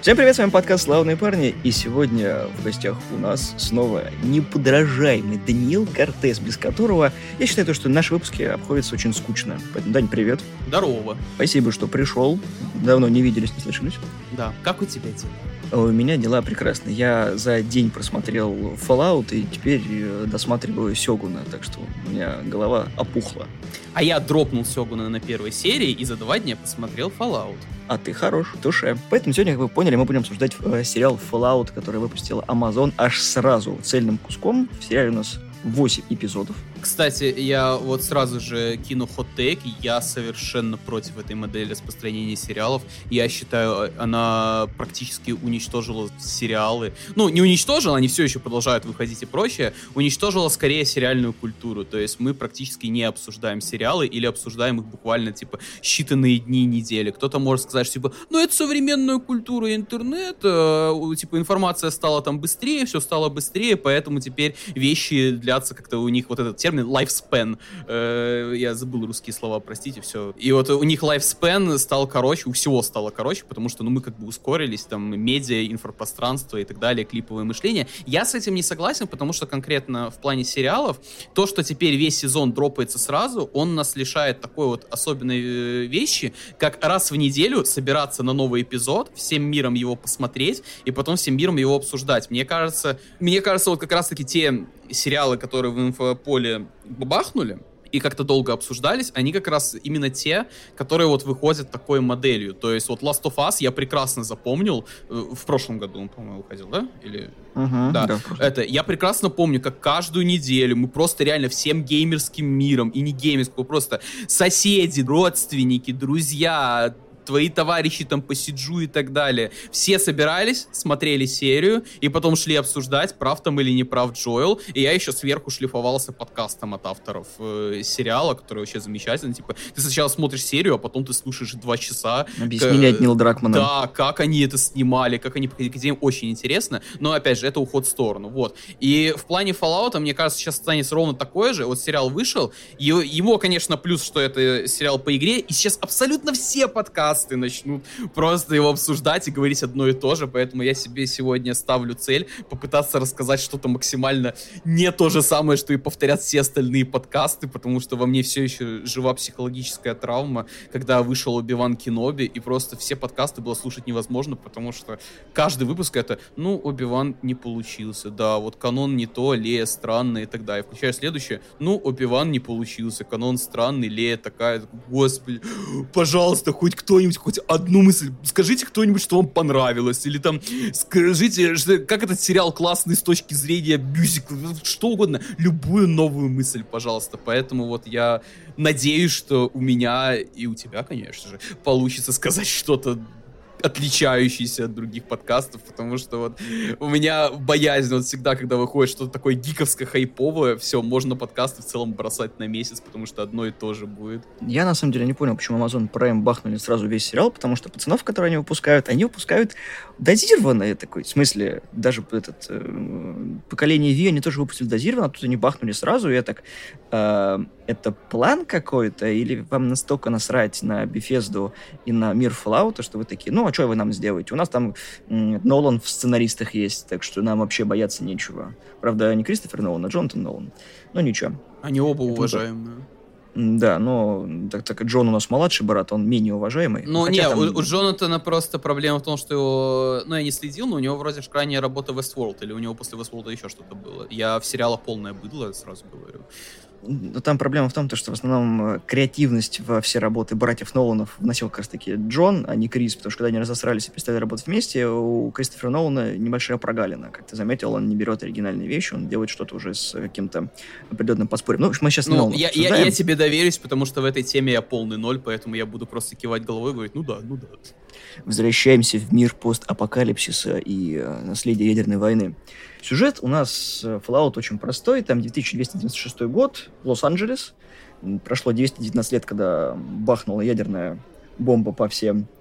Всем привет, с вами подкаст «Славные парни», и сегодня в гостях у нас снова неподражаемый Даниил Кортес, без которого, я считаю, что наши выпуски обходятся очень скучно. Поэтому, Дань, привет. Здорово. Спасибо, что пришел. Давно не виделись, не слышались. Да, как у тебя дела? У меня дела прекрасные. Я за день просмотрел Fallout и теперь досматриваю Сёгуна, так что у меня голова опухла. А я дропнул Сёгуна на первой серии и за 2 дня посмотрел Fallout. А ты хорош, в душе. Поэтому сегодня, как вы поняли, мы будем обсуждать сериал Fallout, который выпустил Amazon аж сразу, цельным куском. В сериале у нас 8 эпизодов. Кстати, я вот сразу же кину хот-тейк. Я совершенно против этой модели распространения сериалов. Я считаю, она практически уничтожила сериалы. Ну, не уничтожила, они все еще продолжают выходить и прочее. Уничтожила скорее сериальную культуру. То есть мы практически не обсуждаем сериалы или обсуждаем их буквально, типа, считанные дни, недели. Кто-то может сказать, что, типа, ну, это современная культура и интернет. Типа, информация стала там быстрее, все стало быстрее, поэтому теперь вещи длятся как-то у них вот этот термин lifespan. Я забыл русские слова, простите, все. И вот у них lifespan стал короче, у всего стало короче, потому что, ну, мы как бы ускорились, там, медиа, инфопространство и так далее, клиповое мышление. Я с этим не согласен, потому что конкретно в плане сериалов, то, что теперь весь сезон дропается сразу, он нас лишает такой вот особенной вещи, как раз в неделю собираться на новый эпизод, всем миром его посмотреть, и потом всем миром его обсуждать. Мне кажется, вот как раз-таки те сериалы, которые в инфополе бахнули и как-то долго обсуждались, они как раз именно те, которые вот выходят такой моделью. То есть вот Last of Us я прекрасно запомнил, в прошлом году он, по-моему, выходил, да? Или... Да. Это, я прекрасно помню, как каждую неделю мы просто реально всем геймерским миром, и не геймерским, просто соседи, родственники, друзья, твои товарищи там по Сиджу и так далее. Все собирались, смотрели серию, и потом шли обсуждать, прав там или не прав Джоэл. И я еще сверху шлифовался подкастом от авторов сериала, который вообще замечательный. Типа, ты сначала смотришь серию, а потом ты слушаешь 2 часа. Объяснили от Нила Дракмана. Да, как они это снимали, как они подходили к идеям, очень интересно. Но, опять же, это уход в сторону. Вот. И в плане Fallout, мне кажется, сейчас останется ровно такое же. Вот сериал вышел, его, конечно, плюс, что это сериал по игре, и сейчас абсолютно все подкасты начнут просто его обсуждать и говорить одно и то же, поэтому я себе сегодня ставлю цель попытаться рассказать что-то максимально не то же самое, что и повторят все остальные подкасты, потому что во мне все еще жива психологическая травма, когда вышел Оби-Ван Кеноби, и просто все подкасты было слушать невозможно, потому что каждый выпуск это, ну, Оби-Ван не получился, да, вот канон не то, Лея странная и так далее. Включаю следующее, ну, Оби-Ван не получился, канон странный, Лея такая, господи, пожалуйста, хоть кто-нибудь, хоть одну мысль, скажите кто-нибудь, что вам понравилось, или там скажите, как этот сериал классный с точки зрения мюзикла, что угодно, любую новую мысль, пожалуйста. Поэтому вот я надеюсь, что у меня и у тебя, конечно же, получится сказать что-то отличающийся от других подкастов, потому что вот у меня боязнь вот всегда, когда выходит что-то такое гиковско-хайповое, все, можно подкасты в целом бросать на месяц, потому что одно и то же будет. Я на самом деле не понял, почему Amazon Prime бахнули сразу весь сериал, потому что пацанов, которые они выпускают дозированно, такой, в смысле, даже поколение Ви они тоже выпустили дозированно, а тут они бахнули сразу, и я так, это план какой-то, или вам настолько насрать на Bethesda и на мир Fallout, что вы такие, ну, а что вы нам сделаете? У нас там Нолан в сценаристах есть, так что нам вообще бояться нечего. Правда, не Кристофер Нолан, а Джонатан Нолан. Но ничего. Они оба уважаемые. Да, но так как Джон у нас младший брат, он менее уважаемый. Ну, не, у Джонатана просто проблема в том, что его... Ну, я не следил, но у него вроде крайняя работа Westworld, или у него после Westworld еще что-то было. Я в сериалах полное быдло, сразу говорю. Но там проблема в том, что в основном креативность во все работы братьев Ноланов вносил как раз-таки Джон, а не Крис, потому что когда они разосрались и перестали работать вместе, у Кристофера Нолана небольшая прогалина. Как ты заметил, он не берет оригинальные вещи, он делает что-то уже с каким-то определенным подспорьем. Ну, в общем, мы сейчас Нолана я тебе доверюсь, потому что в этой теме я полный ноль, поэтому я буду просто кивать головой и говорить, ну да. Возвращаемся в мир постапокалипсиса и наследия ядерной войны. Сюжет у нас Fallout очень простой. Там 2296 год, Лос-Анджелес. Прошло 219 лет, когда бахнула ядерная бомба по всем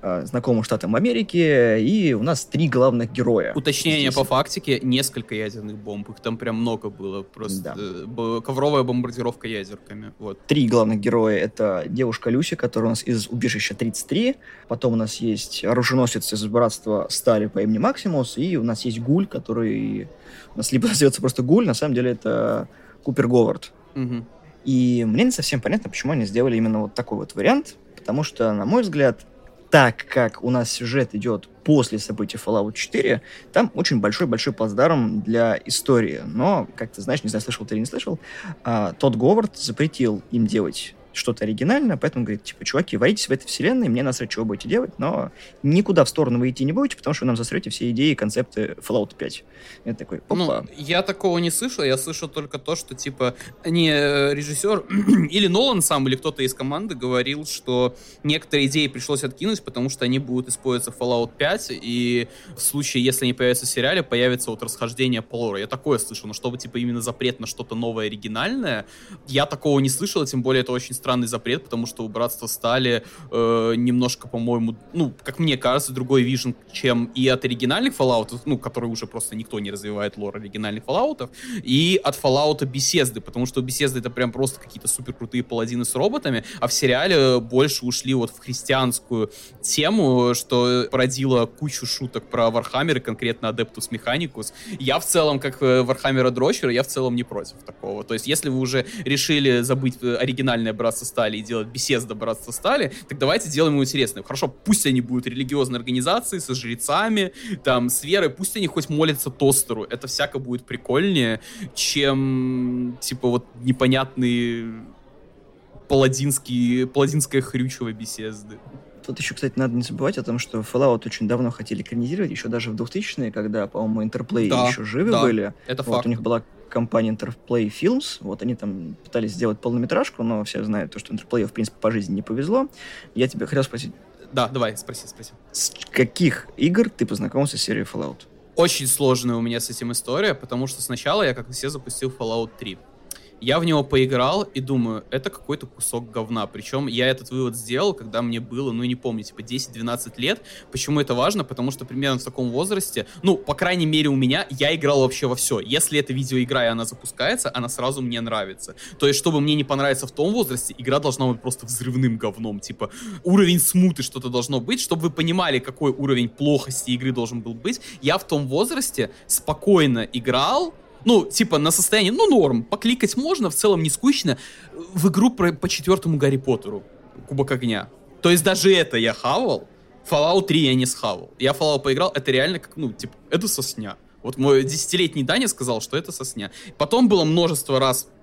знакомым штатам Америки, и у нас 3 главных героя. Уточнение по фактике, несколько ядерных бомб, их там прям много было, просто ковровая бомбардировка ядерками. Вот. 3 главных героя — это девушка Люси, которая у нас из убежища 33, потом у нас есть оруженосец из братства Стали по имени Максимус, и у нас есть Гуль, который у нас либо называется просто Гуль, на самом деле это Купер Говард. Угу. И мне не совсем понятно, почему они сделали именно вот такой вот вариант, потому что, на мой взгляд, так как у нас сюжет идет после событий Fallout 4, там очень большой-большой плацдарм для истории. Но, как ты знаешь, не знаю, слышал ты или не слышал, Тодд Говард запретил им делать что-то оригинальное, поэтому говорит, типа, чуваки, варитесь в этой вселенной, мне насрать, что вы будете делать, но никуда в сторону вы идти не будете, потому что вы нам засрете все идеи и концепты Fallout 5. Я такой, опа. Ну, я такого не слышал, я слышал только то, что, типа, не режиссер или Нолан сам, или кто-то из команды говорил, что некоторые идеи пришлось откинуть, потому что они будут использоваться в Fallout 5, и в случае, если они появятся в сериале, появится вот расхождение по лору. Я такое слышал, но чтобы, типа, именно запрет на что-то новое, оригинальное, я такого не слышал, тем более это очень странный запрет, потому что у Братства Стали немножко, по-моему, ну, как мне кажется, другой вижн, чем и от оригинальных Fallout, ну, которые уже просто никто не развивает лор оригинальных Fallout'ов, и от Fallout'а Bethesda, потому что у Bethesda это прям просто какие-то супер крутые паладины с роботами, а в сериале больше ушли вот в христианскую тему, что породило кучу шуток про Warhammer, и конкретно Adeptus Mechanicus. Я в целом, как Warhammer Дрочер, я в целом не против такого. То есть, если вы уже решили забыть оригинальное Братство Стали и делать Bethesda Братство Стали, так давайте делаем его интересным. Хорошо, пусть они будут религиозной организацией, со жрецами, там, с верой, пусть они хоть молятся тостеру. Это всяко будет прикольнее, чем, типа, вот непонятные паладинское хрючево Bethesda. Тут еще, кстати, надо не забывать о том, что Fallout очень давно хотели экранизировать, еще даже в 2000-е, когда, по-моему, Interplay еще живы были. Это вот, факт. У них была компания Interplay Films, вот они там пытались сделать полнометражку, но все знают, то, что Interplay, в принципе, по жизни не повезло. Я тебя хотел спросить. Да, давай, спроси. С каких игр ты познакомился с серией Fallout? Очень сложная у меня с этим история, потому что сначала я, как и все, запустил Fallout 3. Я в него поиграл и думаю, это какой-то кусок говна. Причем я этот вывод сделал, когда мне было, ну не помню, типа 10-12 лет. Почему это важно? Потому что примерно в таком возрасте, ну, по крайней мере у меня, я играл вообще во все. Если это видеоигра и она запускается, она сразу мне нравится. То есть, чтобы мне не понравиться в том возрасте, игра должна быть просто взрывным говном. Типа, уровень смуты что-то должно быть, чтобы вы понимали, какой уровень плохости игры должен был быть. Я в том возрасте спокойно играл, ну, типа, на состоянии, ну, норм, покликать можно, в целом не скучно, в игру по 4-му Гарри Поттеру, Кубок Огня. То есть даже это я хавал, Fallout 3 я не схавал. Я в Fallout поиграл, это реально как, ну, типа, это сосня. Вот мой 10-летний Даня сказал, что это сосня. Потом было множество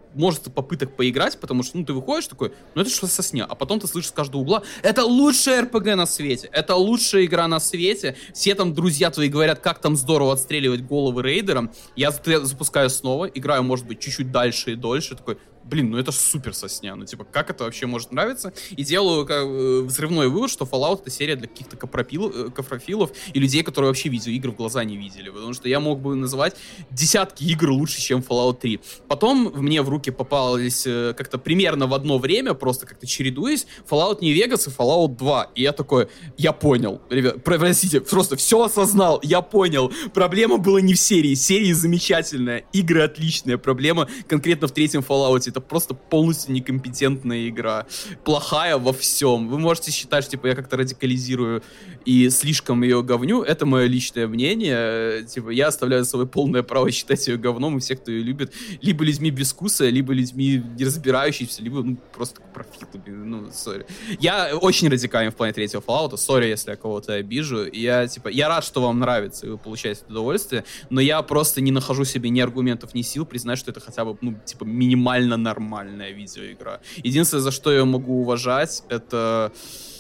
попыток поиграть, потому что, ну, ты выходишь такой, ну, это что сосня, а потом ты слышишь с каждого угла, это лучшая РПГ на свете, это лучшая игра на свете, все там друзья твои говорят, как там здорово отстреливать головы рейдерам, я запускаю снова, играю, может быть, чуть-чуть дальше и дольше, такой, блин, ну это ж супер сосня, ну типа, как это вообще может нравиться? И делаю взрывной вывод, что Fallout — это серия для каких-то кафрофилов и людей, которые вообще видеоигры в глаза не видели, потому что я мог бы называть десятки игр лучше, чем Fallout 3. Потом мне в руки попались как-то примерно в одно время, просто как-то чередуясь, Fallout New Vegas и Fallout 2. И я такой, я понял, ребят, простите, просто все осознал, я понял. Проблема была не в серии, серия замечательная, игры отличные, проблема конкретно в 3-м Fallout. Это просто полностью некомпетентная игра. Плохая во всем. Вы можете считать, что типа, я как-то радикализирую и слишком ее говню. Это мое личное мнение. Типа, я оставляю за собой полное право считать ее говном, и все, кто ее любит, либо людьми без вкуса, либо людьми не разбирающимися, либо ну, просто профитами. Ну, сори. Я очень радикален в плане 3-го Fallout. Сори, если я кого-то обижу. Я рад, что вам нравится, и вы получаете удовольствие, но я просто не нахожу себе ни аргументов, ни сил признать, что это хотя бы, ну, типа, минимально нормальная видеоигра. Единственное, за что я могу уважать, это...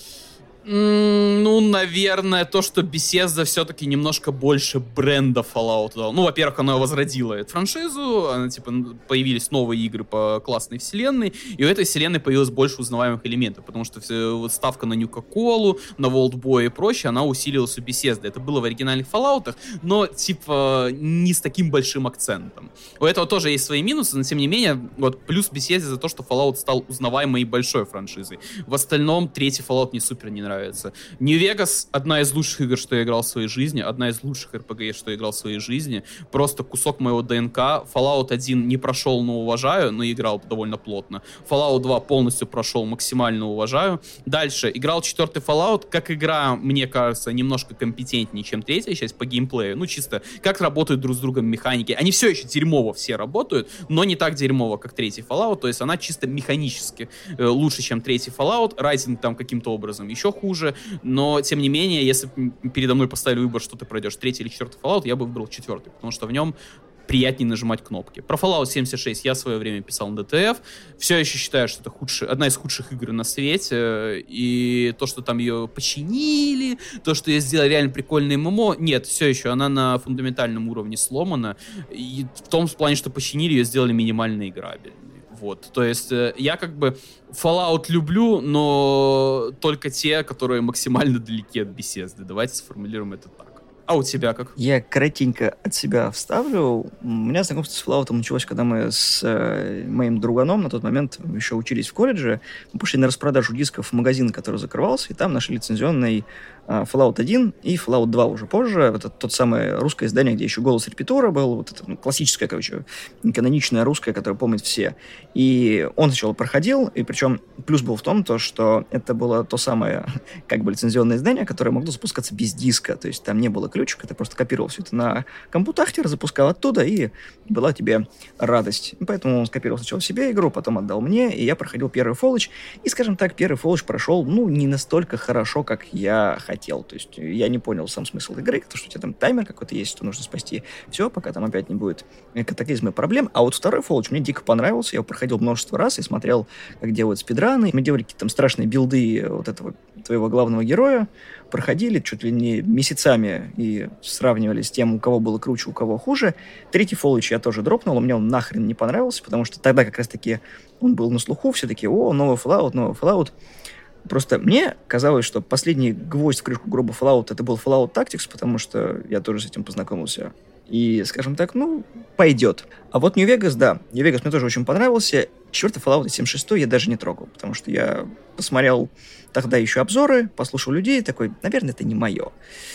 Ну, наверное, то, что Bethesda все-таки немножко больше бренда Fallout дала. Ну, во-первых, она возродила эту франшизу, она, типа, появились новые игры по классной вселенной, и у этой вселенной появилось больше узнаваемых элементов, потому что вот ставка на Нюка-Колу, на Волтбоя и прочее, она усилилась у Bethesda. Это было в оригинальных Fallout'ах, но, типа, не с таким большим акцентом. У этого тоже есть свои минусы, но, тем не менее, вот, плюс Bethesda за то, что Fallout стал узнаваемой и большой франшизой. В остальном, 3-й Fallout мне супер не нравится. нравится. New Vegas — одна из лучших игр, что я играл в своей жизни, одна из лучших RPG, что я играл в своей жизни. Просто кусок моего ДНК. Fallout 1 не прошел, но уважаю, но играл довольно плотно. Fallout 2 полностью прошел, максимально уважаю. Дальше, играл 4-й Fallout. Как игра, мне кажется, немножко компетентнее, чем 3-я часть по геймплею. Ну, чисто, как работают друг с другом механики. Они все еще дерьмово все работают, но не так дерьмово, как 3-й Fallout. То есть она чисто механически лучше, чем 3-й Fallout. Rising там каким-то образом еще хуже. Но, тем не менее, если бы передо мной поставили выбор, что ты пройдешь, 3-й или 4-й Fallout, я бы выбрал 4-й, потому что в нем приятнее нажимать кнопки. Про Fallout 76 я в свое время писал на DTF. Все еще считаю, что это одна из худших игр на свете. И то, что там ее починили, то, что ее сделали реально прикольное ММО, нет, все еще она на фундаментальном уровне сломана. И в том плане, что починили, ее сделали минимально играбельной. Вот, то есть я как бы Fallout люблю, но только те, которые максимально далеки от Bethesda. Давайте сформулируем это так. А у тебя как? Я коротенько от себя вставлю. У меня знакомство с Fallout началось, когда мы с моим друганом, на тот момент еще учились в колледже, мы пошли на распродажу дисков в магазин, который закрывался, и там нашли лицензионный Fallout 1 и Fallout 2 уже позже. Это тот самое русское издание, где еще голос репетора был, вот это классическое, короче, каноничное русское, которое помнят все. И он сначала проходил, и причем плюс был в том, что это было то самое, как бы, лицензионное издание, которое могло запускаться без диска, то есть там не было ключика, ты просто копировал все это на компьютахтер, запускал оттуда, и была тебе радость. И поэтому он скопировал сначала себе игру, потом отдал мне, и я проходил первый Fallout, и, скажем так, первый Fallout прошел, не настолько хорошо, как я хотел. То есть я не понял сам смысл игры, то, что у тебя там таймер какой-то есть, что нужно спасти все, пока там опять не будет катаклизма и проблем. А вот второй Fallout мне дико понравился, я его проходил множество раз и смотрел, как делают спидраны. Мы делали какие-то там страшные билды вот этого твоего главного героя, проходили чуть ли не месяцами и сравнивали с тем, у кого было круче, у кого хуже. Третий Fallout я тоже дропнул, мне он нахрен не понравился, потому что тогда как раз-таки он был на слуху, все таки новый Fallout. Просто мне казалось, что последний гвоздь в крышку гроба Fallout это был Fallout Tactics, потому что я тоже с этим познакомился. И, скажем так, пойдет. А вот New Vegas, да. New Vegas мне тоже очень понравился. 4-й Fallout 76 я даже не трогал, потому что я посмотрел тогда еще обзоры, послушал людей, такой, наверное, это не мое.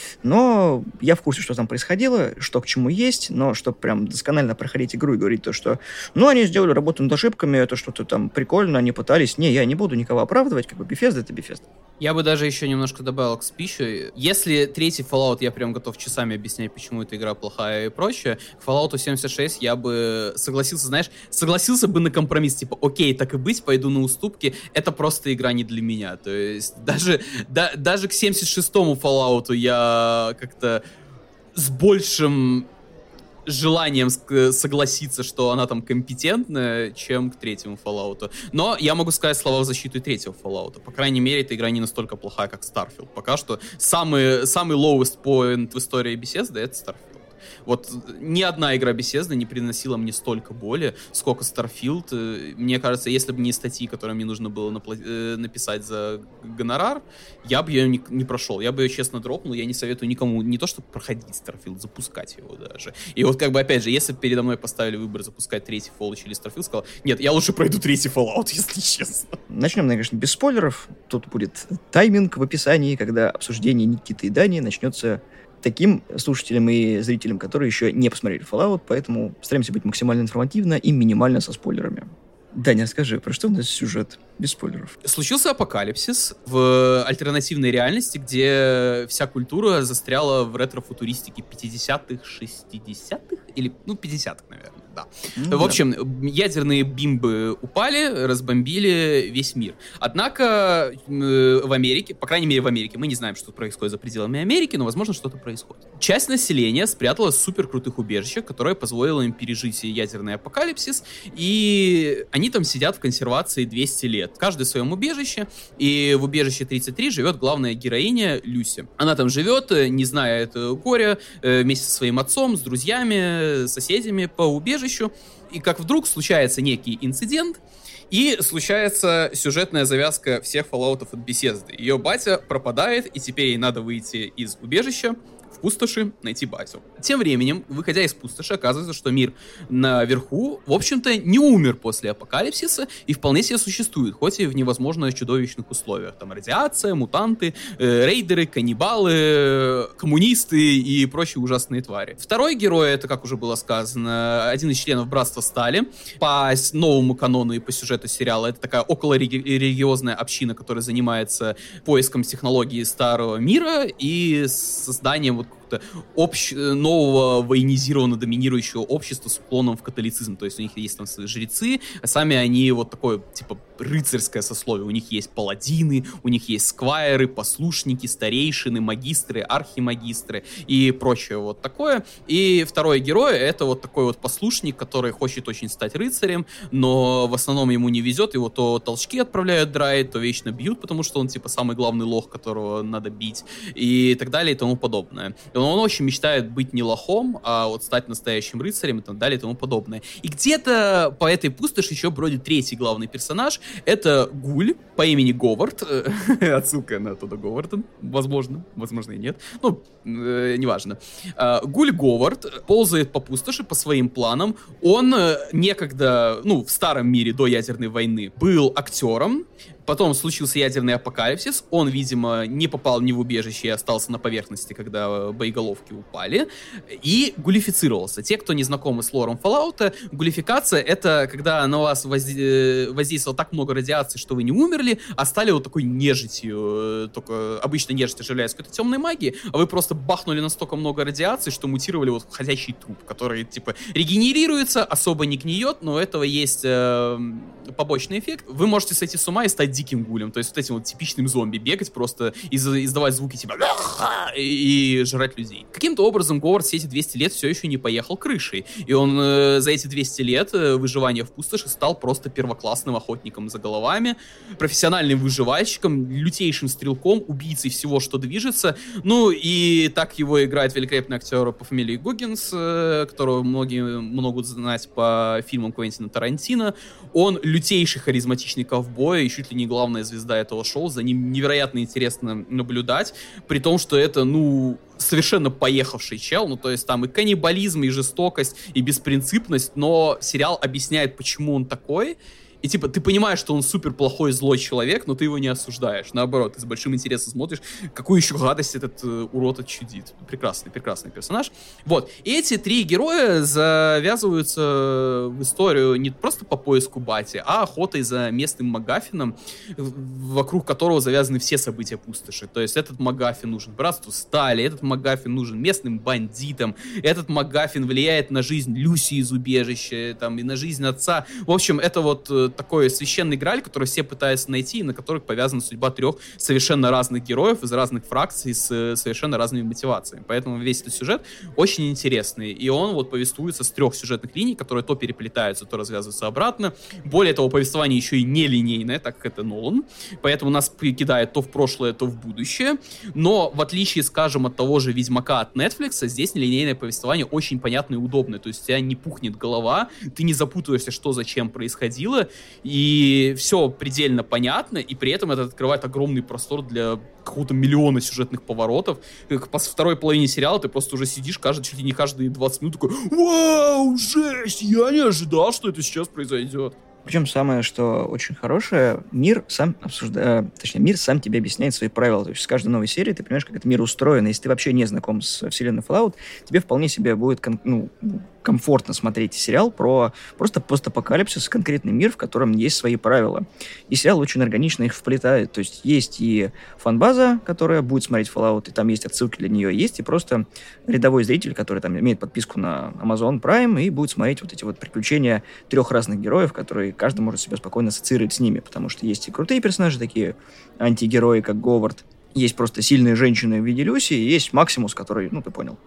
Но я в курсе, что там происходило, что к чему есть, но чтобы прям досконально проходить игру и говорить то, что, они сделали работу над ошибками, это что-то там прикольно, они пытались. Не, я не буду никого оправдывать, как бы Bethesda — это Bethesda. Я бы даже еще немножко добавил к спичу. Если 3-й Fallout, я прям готов часами объяснять, почему эта игра плохая и прочее, к Fallout 76 я бы согласился бы на компромисс, типа, окей, так и быть, пойду на уступки, это просто игра не для меня. То есть даже к 76-му Fallout я как-то с большим желанием согласиться, что она там компетентная, чем к 3-му Fallout. Но я могу сказать слова в защиту 3-го Fallout. По крайней мере, эта игра не настолько плохая, как Starfield. Пока что самый lowest point в истории Bethesda — это Starfield. Вот ни одна игра Bethesda не приносила мне столько боли, сколько Starfield. Мне кажется, если бы не статьи, которые мне нужно было написать за гонорар, я бы ее не прошел. Я бы ее честно дропнул. Я не советую никому не то, чтобы проходить Starfield, запускать его даже. И вот как бы опять же, если бы передо мной поставили выбор запускать 3-й Fallout или Starfield, сказал, нет, я лучше пройду 3-й Fallout, если честно. Начнем, конечно, без спойлеров. Тут будет тайминг в описании, когда обсуждение Никиты и Дани начнется таким слушателям и зрителям, которые еще не посмотрели Fallout, поэтому стараемся быть максимально информативно и минимально со спойлерами. Даня, скажи, про что у нас сюжет? Без спойлеров. Случился апокалипсис в альтернативной реальности, где вся культура застряла в ретро-футуристике 50-х, 60-х? Или, 50-х, наверное, да. В общем, ядерные бимбы упали, разбомбили весь мир. Однако в Америке, по крайней мере в Америке, мы не знаем, что происходит за пределами Америки, но, возможно, что-то происходит. Часть населения спряталась в суперкрутых убежищах, которое позволило им пережить ядерный апокалипсис, и они там сидят в консервации 200 лет. Каждый в своем убежище, и в убежище 33 живет главная героиня Люси. Она там живет, не зная горя, вместе со своим отцом, с друзьями, соседями по убежищу, и как вдруг случается некий инцидент, и случается сюжетная завязка всех Fallout'ов от Bethesda. Ее батя пропадает, и теперь ей надо выйти из убежища в пустоши найти базу. Тем временем, выходя из пустоши, оказывается, что мир наверху, в общем-то, не умер после апокалипсиса и вполне себе существует, хоть и в невозможно чудовищных условиях. Там радиация, мутанты, рейдеры, каннибалы, коммунисты и прочие ужасные твари. Второй герой, это, как уже было сказано, один из членов Братства Стали. По новому канону и по сюжету сериала это такая околорелигиозная община, которая занимается поиском технологий старого мира и созданием вот нового военизированно-доминирующего общества с уклоном в католицизм. То есть у них есть там свои жрецы, а сами они вот такое, типа, рыцарское сословие. У них есть паладины, у них есть сквайры, послушники, старейшины, магистры, архимагистры и прочее вот такое. И второй герой — это вот такой вот послушник, который хочет очень стать рыцарем, но в основном ему не везет, его то толчки отправляют драйв, то вечно бьют, потому что он, типа, самый главный лох, которого надо бить, и так далее и тому подобное. Он очень мечтает быть не лохом, а вот стать настоящим рыцарем и так далее и тому подобное. И где-то по этой пустоши еще бродит третий главный персонаж. Это Гуль по имени Говард. Отсылка на Тодда Говарда. Возможно и нет. Ну, неважно. Гуль Говард ползает по пустоши по своим планам. Он некогда, в старом мире до ядерной войны был актером. Потом случился ядерный апокалипсис, он, видимо, не попал ни в убежище и остался на поверхности, когда боеголовки упали, и гулифицировался. Те, кто не знакомы с лором Fallout, гулификация — это когда на вас воздействовало так много радиации, что вы не умерли, а стали вот такой нежитью. Только обычно нежить оживляется какой-то темной магией, а вы просто бахнули настолько много радиации, что мутировали вот в ходячий труп, который, типа, регенерируется, особо не гниет, но у этого есть побочный эффект. Вы можете сойти с ума и стать диким гулем, то есть вот этим вот типичным зомби бегать, просто издавать звуки типа и жрать людей. Каким-то образом Говард все эти 200 лет все еще не поехал крышей, и он за эти 200 лет выживания в пустоши стал просто первоклассным охотником за головами, профессиональным выживальщиком, лютейшим стрелком, убийцей всего, что движется. Ну и так его играет великолепный актер по фамилии Гоггинс, которого многие могут знать по фильмам Квентина Тарантино. Он лютейший харизматичный ковбой и чуть ли не главная звезда этого шоу. За ним невероятно интересно наблюдать, при том, что это, совершенно поехавший чел, то есть там и каннибализм, и жестокость, и беспринципность, но сериал объясняет, почему он такой. И типа ты понимаешь, что он супер плохой злой человек, но ты его не осуждаешь. Наоборот, ты с большим интересом смотришь, какую еще гадость этот урод отчудит. Прекрасный персонаж. Вот. И эти три героя завязываются в историю не просто по поиску Бати, а охотой за местным магаффином, вокруг которого завязаны все события пустоши. То есть этот магаффин нужен Братству Стали, этот магаффин нужен местным бандитам, этот магаффин влияет на жизнь Люси из убежища, там, и на жизнь отца. В общем, это вот такой священный грааль, который все пытаются найти, и на которых повязана судьба трех совершенно разных героев из разных фракций с совершенно разными мотивациями. Поэтому весь этот сюжет очень интересный. И он вот повествуется с трех сюжетных линий, которые то переплетаются, то развязываются обратно. Более того, повествование еще и нелинейное, так как это Нолан. Поэтому нас кидает то в прошлое, то в будущее. Но в отличие, скажем, от того же Ведьмака от Netflix, здесь нелинейное повествование очень понятное и удобное. То есть у тебя не пухнет голова, ты не запутываешься, что зачем происходило, и все предельно понятно, и при этом это открывает огромный простор для какого-то миллиона сюжетных поворотов. По второй половине сериала ты просто уже сидишь чуть ли не каждые 20 минут такой: вау, жесть, я не ожидал, что это сейчас произойдет. Причем самое, что очень хорошее, мир сам мир сам тебе объясняет свои правила. То есть с каждой новой серии ты понимаешь, как этот мир устроен. Если ты вообще не знаком с вселенной Fallout, тебе вполне себе будет комфортно смотреть сериал про просто постапокалипсис, конкретный мир, в котором есть свои правила. И сериал очень органично их вплетает. То есть есть и фан-база, которая будет смотреть Fallout, и там есть отсылки для нее, есть и просто рядовой зритель, который там имеет подписку на Amazon Prime и будет смотреть вот эти вот приключения трех разных героев, которые каждый может себя спокойно ассоциировать с ними, потому что есть и крутые персонажи, такие антигерои, как Говард, есть просто сильные женщины в виде Люси, и есть Максимус, который, ты понял.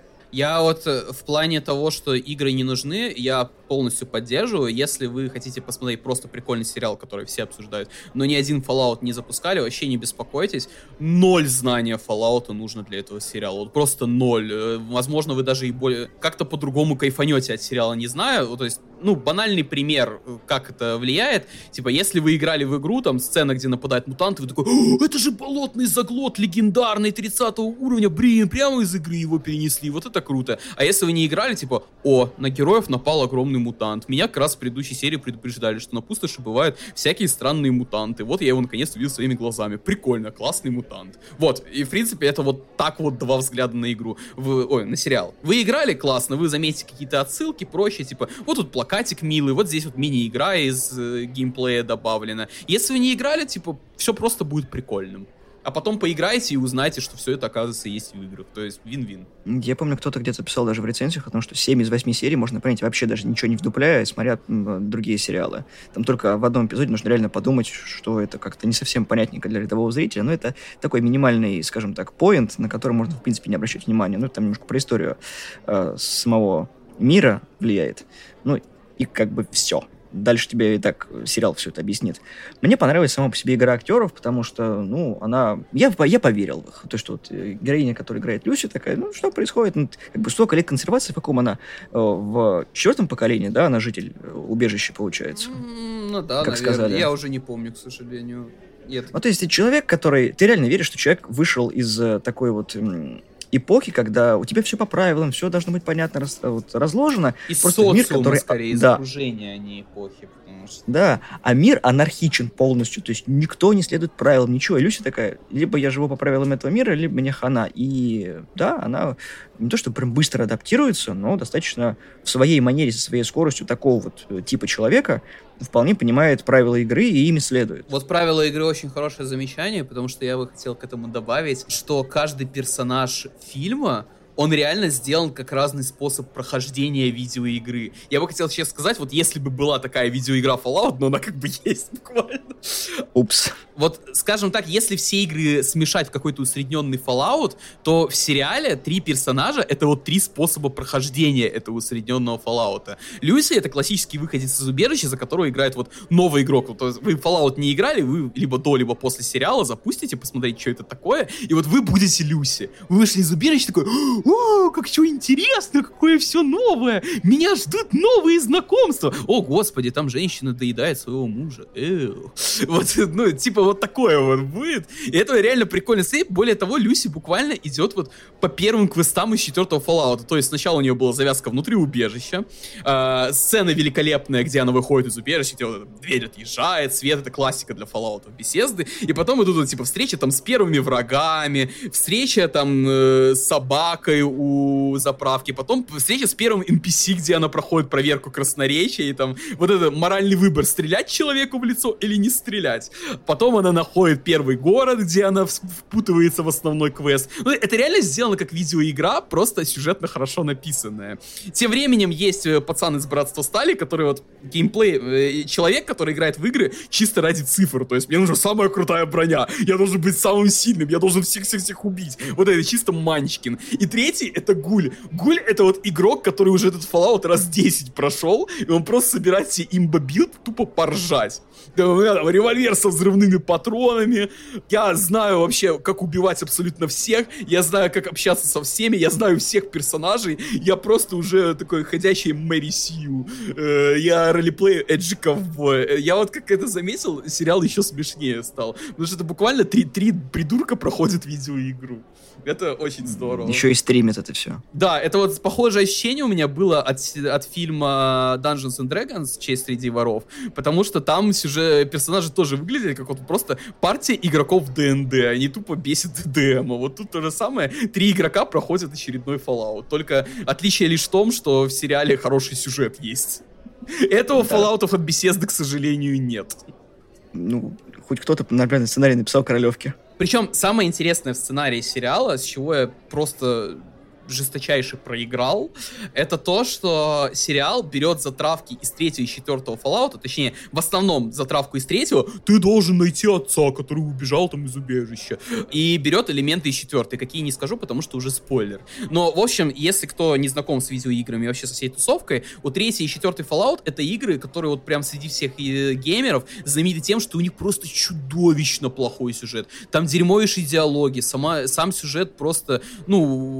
Я вот в плане того, что игры не нужны, я полностью поддерживаю. Если вы хотите посмотреть просто прикольный сериал, который все обсуждают, но ни один Fallout не запускали, вообще не беспокойтесь. 0 знания Fallout нужно для этого сериала. Вот просто 0. Возможно, вы даже и более как-то по-другому кайфанете от сериала, не знаю. То есть банальный пример, как это влияет. Типа, если вы играли в игру, там, сцена, где нападают мутанты, вы такой, это же болотный заглот легендарный 30 уровня, прямо из игры его перенесли, вот это круто. А если вы не играли, типа, на героев напал огромный мутант. Меня как раз в предыдущей серии предупреждали, что на пустоши бывают всякие странные мутанты. Вот я его наконец увидел своими глазами. Прикольно, классный мутант. Вот, и в принципе это вот так вот два взгляда на игру. На сериал. Вы играли? Классно, вы заметите какие-то отсылки, прочее, типа, вот тут плакатик милый, вот здесь вот мини-игра из геймплея добавлена. Если вы не играли, типа, все просто будет прикольным. А потом поиграйте и узнаете, что все это, оказывается, есть в играх. То есть вин-вин. Я помню, кто-то где-то писал даже в рецензиях о том, что 7 из 8 серий можно понять вообще даже ничего не вдупляя, смотря другие сериалы. Там только в одном эпизоде нужно реально подумать, что это как-то не совсем понятненько для рядового зрителя, но это такой минимальный, скажем так, поинт, на который можно, в принципе, не обращать внимания. Ну, это там немножко про историю самого мира влияет. Ну, и как бы все. Дальше тебе и так сериал все это объяснит. Мне понравилась сама по себе игра актеров, потому что, она... Я поверил в их. То, что вот героиня, которая играет Люси, такая, что происходит? Как бы столько лет консервации, в каком она в 4-м поколении, да, она житель убежища, получается. Да, как наверное. сказали. Я уже не помню, к сожалению. Нет. То есть человек, который... Ты реально веришь, что человек вышел из такой вот... эпохи, когда у тебя все по правилам, все должно быть понятно, разложено. Из просто социума, мир, который... скорее, из окружения, а не эпохи. Потому что... Да, а мир анархичен полностью, то есть никто не следует правилам, ничего. И Люся такая, либо я живу по правилам этого мира, либо мне хана. И да, она не то, что прям быстро адаптируется, но достаточно в своей манере, со своей скоростью такого вот типа человека вполне понимает правила игры и ими следует. Вот правила игры очень хорошее замечание, потому что я бы хотел к этому добавить, что каждый персонаж фильма, он реально сделан как разный способ прохождения видеоигры. Я бы хотел сейчас сказать, вот если бы была такая видеоигра Fallout, но она как бы есть буквально. Упс. Вот, скажем так, если все игры смешать в какой-то усредненный Fallout, то в сериале 3 персонажа — это вот 3 способа прохождения этого усредненного Fallout. Люси — это классический выходец из убежища, за которого играет вот новый игрок. То есть вы в Fallout не играли, вы либо до, либо после сериала запустите, посмотрите, что это такое, и вот вы будете Люси. Вы вышли из убежища, такой: как все интересно, какое все новое, меня ждут новые знакомства. О, господи, там женщина доедает своего мужа. Вот, типа вот такое вот будет. И это реально прикольно смотреть. Более того, Люси буквально идет вот по первым квестам из 4-го Fallout. То есть сначала у нее была завязка внутри убежища, сцена великолепная, где она выходит из убежища, где вот дверь отъезжает, свет — это классика для Fallout Bethesda. И потом идут вот, типа, встречи там с первыми врагами, встреча там с собакой у заправки, потом встреча с первым NPC, где она проходит проверку красноречия, и там вот это моральный выбор: стрелять человеку в лицо или не стрелять. Потом она находит первый город, где она впутывается в основной квест. Это реально сделано как видеоигра, просто сюжетно хорошо написанная. Тем временем есть пацан из Братства Стали, который вот геймплей, человек, который играет в игры чисто ради цифр. То есть мне нужна самая крутая броня, я должен быть самым сильным, я должен всех-всех-всех убить. Вот это чисто Манчкин. И третий — это Гуль. Гуль — это вот игрок, который уже этот Fallout раз 10 прошел, и он просто собирает себе имбо-билд тупо поржать. У меня там револьвер со взрывными патронами, я знаю вообще, как убивать абсолютно всех, я знаю, как общаться со всеми, я знаю всех персонажей, я просто уже такой ходячий Мэри Сью, я ролеплею Эджи Ковбой. Я вот как это заметил, сериал еще смешнее стал, потому что это буквально три придурка проходят видеоигру. Это очень здорово. Еще и стримит это все. Да, это вот похожее ощущение у меня было от фильма Dungeons and Dragons «Честь среди воров», потому что там персонажи тоже выглядели как вот просто партия игроков ДНД, они тупо бесят ДМа. Вот тут то же самое, 3 игрока проходят очередной Fallout, только отличие лишь в том, что в сериале хороший сюжет есть. Этого Fallout'ов от Bethesda, к сожалению, нет. Хоть кто-то, наверное, сценарий написал Королевке. Причем самое интересное в сценарии сериала, с чего я просто жесточайше проиграл, это то, что сериал берет затравки из 3-го и 4-го Fallout, точнее, в основном затравку из 3-го, ты должен найти отца, который убежал там из убежища, и берет элементы из 4-й, какие не скажу, потому что уже спойлер. Но, в общем, если кто не знаком с видеоиграми и вообще со всей тусовкой, у 3-й и 4-й Fallout — это игры, которые вот прям среди всех геймеров знамениты тем, что у них просто чудовищно плохой сюжет. Там дерьмовейшие диалоги, сам сюжет просто,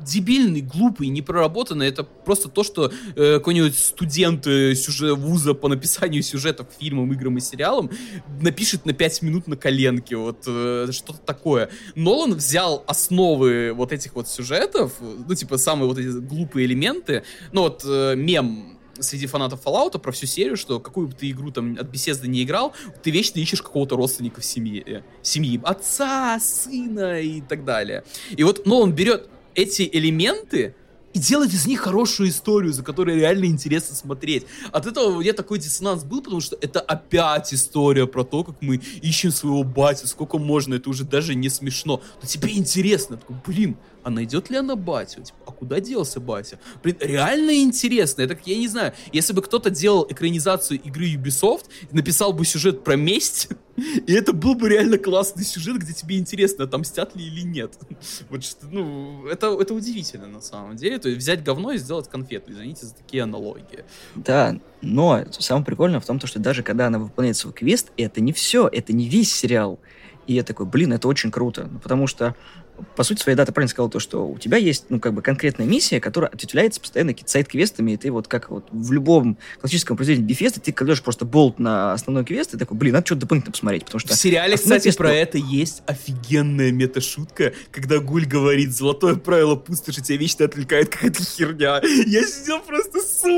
дебильный, глупый, непроработанный. Это просто то, что какой-нибудь студент вуза по написанию сюжетов к фильмам, играм и сериалам напишет на 5 минут на коленке. Вот что-то такое. Нолан взял основы вот этих вот сюжетов, ну, типа, самые вот эти глупые элементы. Ну, вот мем среди фанатов Fallout про всю серию, что какую бы ты игру там от Bethesda не играл, ты вечно ищешь какого-то родственника в семьи. Отца, сына и так далее. И вот Нолан берет эти элементы и делать из них хорошую историю, за которой реально интересно смотреть. От этого у меня такой диссонанс был, потому что это опять история про то, как мы ищем своего батю, сколько можно, это уже даже не смешно. Но тебе интересно, такой, блин, а найдет ли она батю? Типа, а куда делся батя? Блин, реально интересно. Это, я не знаю, если бы кто-то делал экранизацию игры Ubisoft, написал бы сюжет про месть, и это был бы реально классный сюжет, где тебе интересно, отомстят ли или нет. Вот что, ну, это удивительно на самом деле. То есть взять говно и сделать конфету. Извините за такие аналогии. Да, но самое прикольное в том, что даже когда она выполняет свой квест, это не все, это не весь сериал. И я такой, блин, это очень круто. Потому что, по сути своей, да, ты правильно сказал то, что у тебя есть, ну, как бы конкретная миссия, которая ответвляется постоянно какими-то сайд-квестами, и ты вот как вот в любом классическом произведении Bethesda, ты кладешь просто болт на основной квест, и такой, блин, надо что-то дополнительно посмотреть, потому что... В сериале, кстати, про это есть офигенная мета-шутка, когда Гуль говорит, золотое правило пустоши тебя вечно отвлекает какая-то херня. Я сидел просто,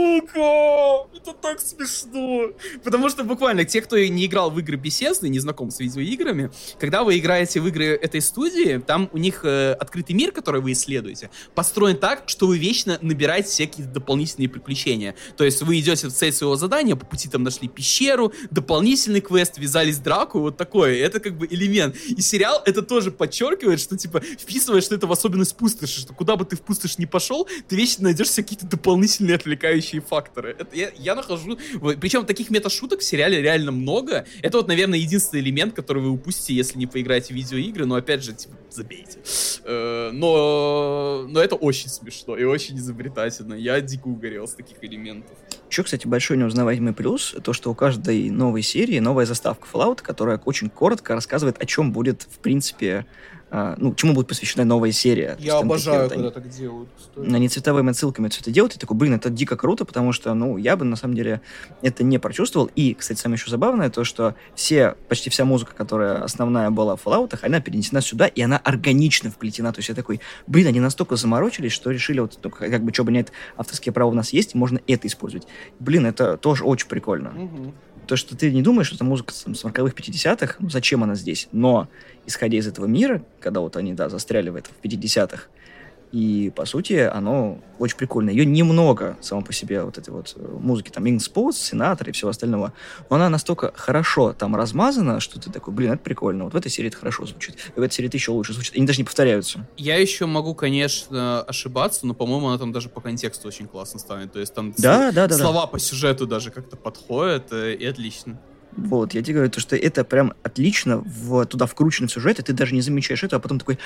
сука, это так смешно. Потому что буквально те, кто не играл в игры Bethesda, не знаком с видеоиграми, когда вы играете в игры этой студии, там у них открытый мир, который вы исследуете, построен так, что вы вечно набираете всякие дополнительные приключения. То есть вы идете в цель своего задания, по пути там нашли пещеру, дополнительный квест, ввязались в драку, вот такое. Это как бы элемент. И сериал это тоже подчеркивает, что типа вписывает, что это в особенность пустоши, что куда бы ты в пустошь не пошел, ты вечно найдешь какие-то дополнительные отвлекающие факторы. Это я нахожу... Причем таких мета-шуток в сериале реально много. Это вот, наверное, единственный элемент, который вы упустите, если не поиграете в видеоигры, но опять же, типа, забейте. Но это очень смешно и очень изобретательно. Я дико угорел с таких элементов. Еще, кстати, большой неузнаваемый плюс, то, что у каждой новой серии новая заставка Fallout, которая очень коротко рассказывает, о чем будет, в принципе, чему будет посвящена новая серия. Я обожаю, когда так делают. Они цветовыми отсылками все это делают, и такой, блин, это дико круто, потому что, я бы, на самом деле, это не прочувствовал. И, кстати, самое еще забавное, то, что почти вся музыка, которая основная была в Fallout, она перенесена сюда, и она органично вплетена. То есть я такой, блин, они настолько заморочились, что решили, вот, как бы, что бы нет, авторские права у нас есть, можно это использовать. Блин, это тоже очень прикольно. Угу. То, что ты не думаешь, что это музыка с 40-х, 50-х, зачем она здесь? Но, исходя из этого мира, когда вот они, застряли в 50-х, и, по сути, оно очень прикольно. Ее немного, само по себе, вот этой вот музыки, там, Ing Sports, Сенатор и всего остального, но она настолько хорошо там размазана, что ты такой, блин, это прикольно. Вот в этой серии это хорошо звучит, и в этой серии это еще лучше звучит. Они даже не повторяются. Я еще могу, конечно, ошибаться, но, по-моему, она там даже по контексту очень классно станет. То есть там слова по сюжету даже как-то подходят, и отлично. Вот, я тебе говорю, то, что это прям отлично туда вкручен в сюжет, и ты даже не замечаешь этого, а потом такой,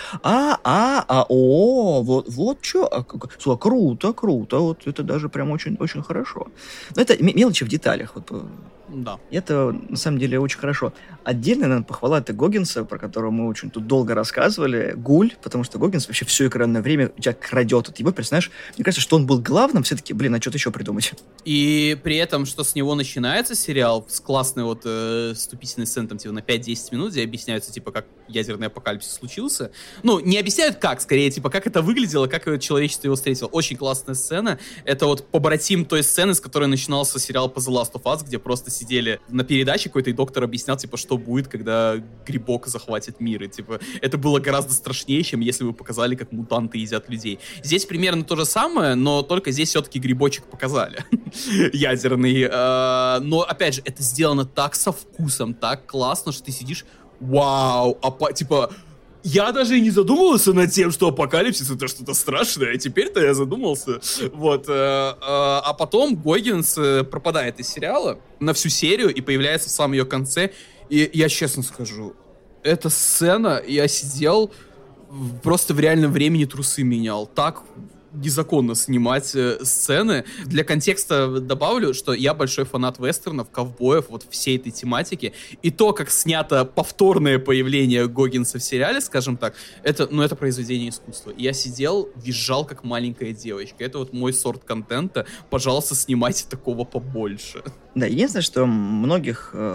вот что, круто, вот это даже прям очень хорошо. Но это мелочи в деталях, вот. Да. Это, на самом деле, очень хорошо. Отдельно, наверное, похвала это Гоггинса, про которого мы очень тут долго рассказывали. Гуль, потому что Гоггинс вообще все экранное время у тебя крадет. Вот его персонаж, мне кажется, что он был главным, все-таки, блин, а что-то еще придумать. И при этом, что с него начинается сериал, с классной вот вступительной сцены, там, типа, на 5-10 минут, где объясняются, типа, как ядерный апокалипсис случился. Ну, не объясняют как, скорее, типа, как это выглядело, как человечество его встретило. Очень классная сцена. Это вот побратим той сцены, с которой начинался сериал по The Last of Us, где просто сидели на передаче какой-то, и доктор объяснял, типа, что будет, когда грибок захватит мир. И, типа, это было гораздо страшнее, чем если бы показали, как мутанты едят людей. Здесь примерно то же самое, но только здесь все-таки грибочек показали. Ядерный. Но, опять же, это сделано так со вкусом, так классно, что ты сидишь, вау, типа... Я даже и не задумывался над тем, что апокалипсис — это что-то страшное, а теперь-то я задумался. Вот. А потом Гоггинс пропадает из сериала на всю серию и появляется в самом ее конце. И я честно скажу, эта сцена, я сидел, просто в реальном времени трусы менял. Так незаконно снимать сцены. Для контекста добавлю, что я большой фанат вестернов, ковбоев, вот всей этой тематики. И то, как снято повторное появление Гоггинса в сериале, скажем так, это произведение искусства. И я сидел, визжал, как маленькая девочка. Это вот мой сорт контента. Пожалуйста, снимайте такого побольше. Да, единственное, что многие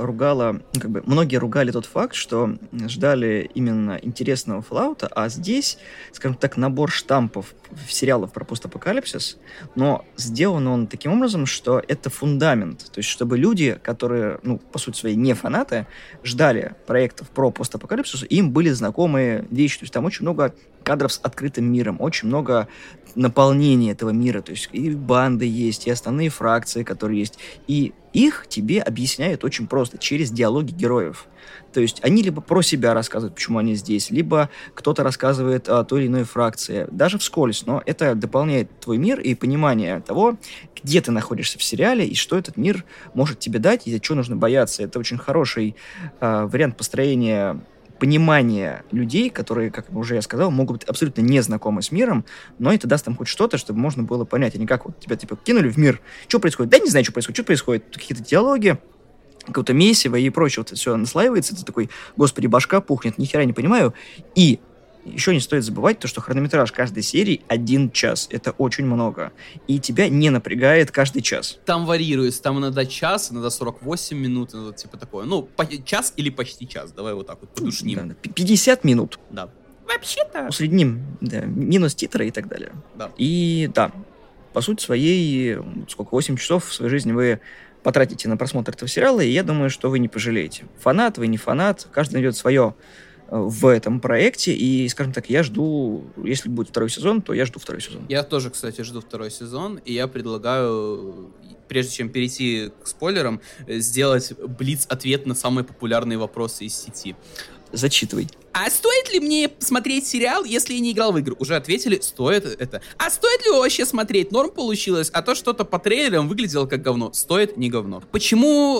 ругали тот факт, что ждали именно интересного Fallout, а здесь, скажем так, набор штампов сериалов про постапокалипсис, но сделан он таким образом, что это фундамент. То есть, чтобы люди, которые, по сути своей, не фанаты, ждали проектов про постапокалипсис, им были знакомые вещи. То есть, там очень много кадров с открытым миром, очень много наполнения этого мира. То есть, и банды есть, и основные фракции, которые есть. И их тебе объясняют очень просто, через диалоги героев. То есть они либо про себя рассказывают, почему они здесь, либо кто-то рассказывает о той или иной фракции, даже вскользь, но это дополняет твой мир и понимание того, где ты находишься в сериале и что этот мир может тебе дать, и за что нужно бояться. Это очень хороший вариант построения понимания людей, которые, как уже я сказал, могут быть абсолютно не знакомы с миром, но это даст им хоть что-то, чтобы можно было понять, а не как вот тебя кинули в мир. Что происходит? Да не знаю, что происходит. Тут какие-то диалоги, какое-то месиво и прочее. Вот это все наслаивается, ты такой, господи, башка пухнет, ни хера не понимаю. И еще не стоит забывать то, что хронометраж каждой серии 1 час. Это очень много. И тебя не напрягает каждый час. Там варьируется. Там иногда час, иногда 48 минут, иногда типа такое. Час или почти час. Давай вот так вот подушним. Да, 50 минут. Да. Вообще-то. Усредним, да, минус титры и так далее. Да. И да, по сути своей, 8 часов в своей жизни вы потратите на просмотр этого сериала, и я думаю, что вы не пожалеете. Фанат, вы не фанат, каждый найдет свое в этом проекте, и, скажем так, я жду, если будет 2 сезон, то я жду 2 сезон. Я тоже, кстати, жду 2 сезон, и я предлагаю, прежде чем перейти к спойлерам, сделать блиц-ответ на самые популярные вопросы из сети. Зачитывай. А стоит ли мне смотреть сериал, если я не играл в игру? Уже ответили, стоит это. А стоит ли вообще смотреть? Норм получилось, а то что-то по трейлерам выглядело как говно. Стоит, не говно. Почему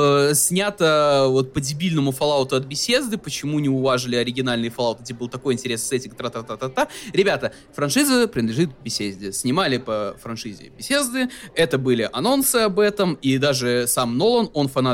снято вот по дебильному Fallout от Bethesda? Почему не уважили оригинальный Fallout, где был такой интересный сеттинг, тра-та-та-та-та? Ребята, франшиза принадлежит Bethesda. Снимали по франшизе Bethesda. Это были анонсы об этом, и даже сам Нолан, он фанат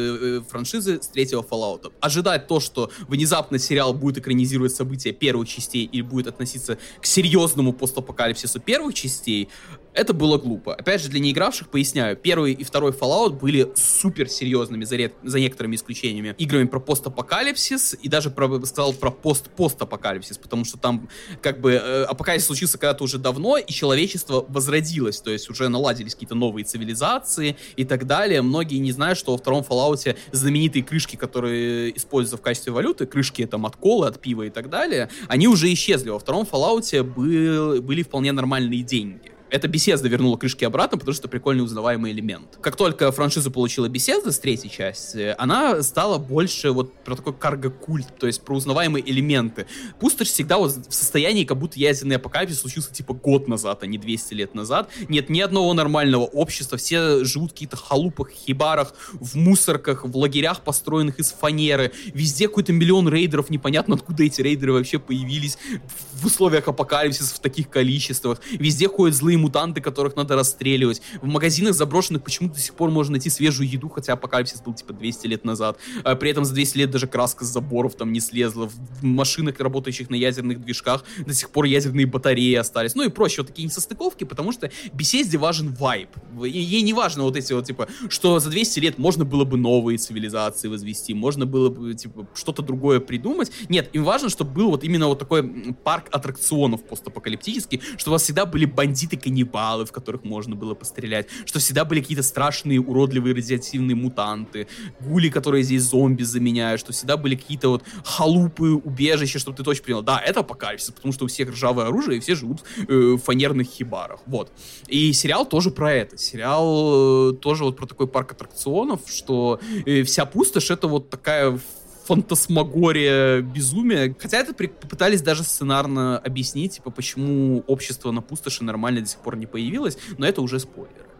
франшизы с 3-го Fallout. Ожидать то, что внезапно сериал будет экранизировать события первых частей и будет относиться к серьезному постапокалипсису первых частей, это было глупо. Опять же, для неигравших поясняю, 1 и 2 Fallout были супер серьезными, за некоторыми исключениями, играми про постапокалипсис, и даже сказал про постапокалипсис, потому что там как бы апокалипсис случился когда-то уже давно, и человечество возродилось, то есть уже наладились какие-то новые цивилизации и так далее. Многие не знают, что во 2 Fallout знаменитые крышки, которые используются в качестве валюты, крышки там от колы, от пива и так далее, они уже исчезли. Во 2 Fallout были вполне нормальные деньги. Это Bethesda вернула крышки обратно, потому что это прикольный узнаваемый элемент. Как только франшиза получила Bethesda с 3-й части, она стала больше вот про такой карго-культ, то есть про узнаваемые элементы. Пустошь всегда вот в состоянии, как будто ядерный апокалипсис случился типа год назад, а не 200 лет назад. Нет ни одного нормального общества, все живут в каких-то халупах, хибарах, в мусорках, в лагерях, построенных из фанеры. Везде какой-то миллион рейдеров, непонятно откуда эти рейдеры вообще появились в условиях апокалипсиса в таких количествах. Везде ходят злые мутанты, которых надо расстреливать. В магазинах заброшенных почему-то до сих пор можно найти свежую еду, хотя апокалипсис был типа 200 лет назад. При этом за 200 лет даже краска с заборов там не слезла. В машинах, работающих на ядерных движках, до сих пор ядерные батареи остались. Ну и прочее, вот такие несостыковки, потому что Bethesda важен вайб. Ей не важно вот эти вот, типа, что за 200 лет можно было бы новые цивилизации возвести, можно было бы, типа, что-то другое придумать. Нет, им важно, чтобы был вот именно вот такой парк аттракционов постапокалиптический, чтобы у вас всегда были бандиты-каннибалы, в которых можно было пострелять, что всегда были какие-то страшные, уродливые, радиоактивные мутанты, гули, которые здесь зомби заменяют, что всегда были какие-то вот халупы, убежища, чтобы ты точно понял, да, это апокалипсис, потому что у всех ржавое оружие, и все живут в фанерных хибарах, вот. И сериал тоже про это. Сериал тоже вот про такой парк аттракционов, что вся пустошь — это вот такая фантасмагория безумия. Хотя это попытались даже сценарно объяснить, типа, почему общество на пустоши нормально до сих пор не появилось, но это уже спойлер.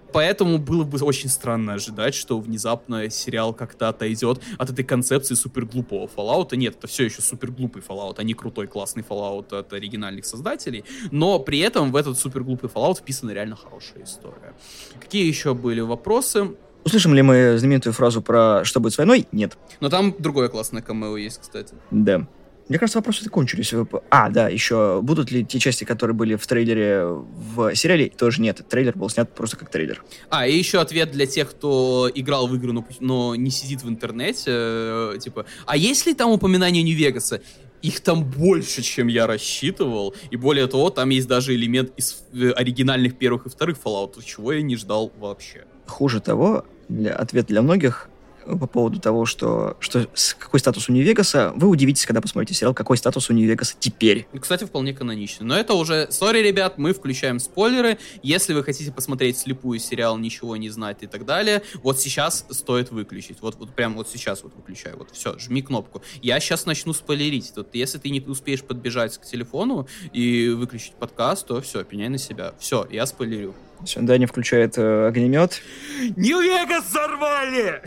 Поэтому было бы очень странно ожидать, что внезапно сериал как-то отойдет от этой концепции суперглупого Fallout. Нет, это все еще суперглупый Fallout, а не крутой, классный Fallout от оригинальных создателей. Но при этом в этот суперглупый Fallout вписана реально хорошая история. Какие еще были вопросы? Услышим ли мы знаменитую фразу про «что будет с войной»? Нет. Но там другое классное камео есть, кстати. Да. Мне кажется, вопросы кончились. Да, еще будут ли те части, которые были в трейлере в сериале? Тоже нет. Трейлер был снят просто как трейлер. И еще ответ для тех, кто играл в игру, но не сидит в интернете. А есть ли там упоминание Нью-Вегаса? Их там больше, чем я рассчитывал. И более того, там есть даже элемент из оригинальных первых и вторых Fallout, чего я не ждал вообще. Хуже того, ответ для многих по поводу того, что какой статус у Нью-Вегаса, вы удивитесь, когда посмотрите сериал, какой статус у Нью-Вегаса теперь. Кстати, вполне канонично. Но это уже... Сори, ребят, мы включаем спойлеры. Если вы хотите посмотреть слепую сериал, ничего не знать и так далее, вот сейчас стоит выключить. Вот прям вот сейчас вот выключаю. Вот все, жми кнопку. Я сейчас начну спойлерить. Если ты не успеешь подбежать к телефону и выключить подкаст, то все, пеняй на себя. Все, я спойлерю. Даня включает огнемет. Нью-Вегас взорвали!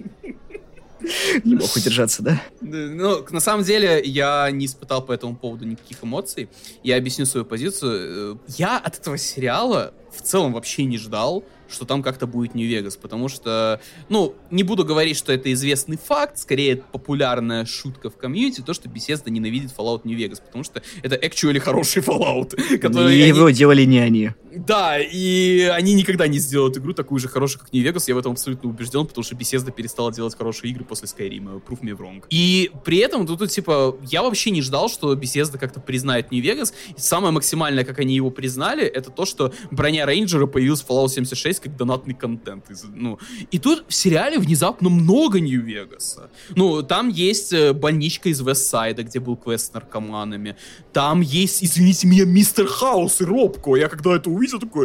Не мог удержаться, да? Ну, на самом деле, я не испытал по этому поводу никаких эмоций. Я объясню свою позицию. Я от этого сериала в целом вообще не ждал, что там как-то будет Нью-Вегас, потому что, не буду говорить, что это известный факт, скорее популярная шутка в комьюнити, то, что Bethesda ненавидит Fallout New Vegas, потому что это actually хороший Fallout. И его делали не они. Да, и они никогда не сделают игру такую же хорошую, как New Vegas, я в этом абсолютно убежден, потому что Bethesda перестала делать хорошие игры после Skyrim, prove me wrong. И при этом тут я вообще не ждал, что Bethesda как-то признает New Vegas, и самое максимальное, как они его признали, это то, что броня Рейнджера появилась в Fallout 76 как донатный контент. И тут в сериале внезапно много Нью-Вегаса. Там есть больничка из Вестсайда, где был квест с наркоманами. Там есть, извините меня, Мистер Хаус и Робко. Я когда это увидел, такой,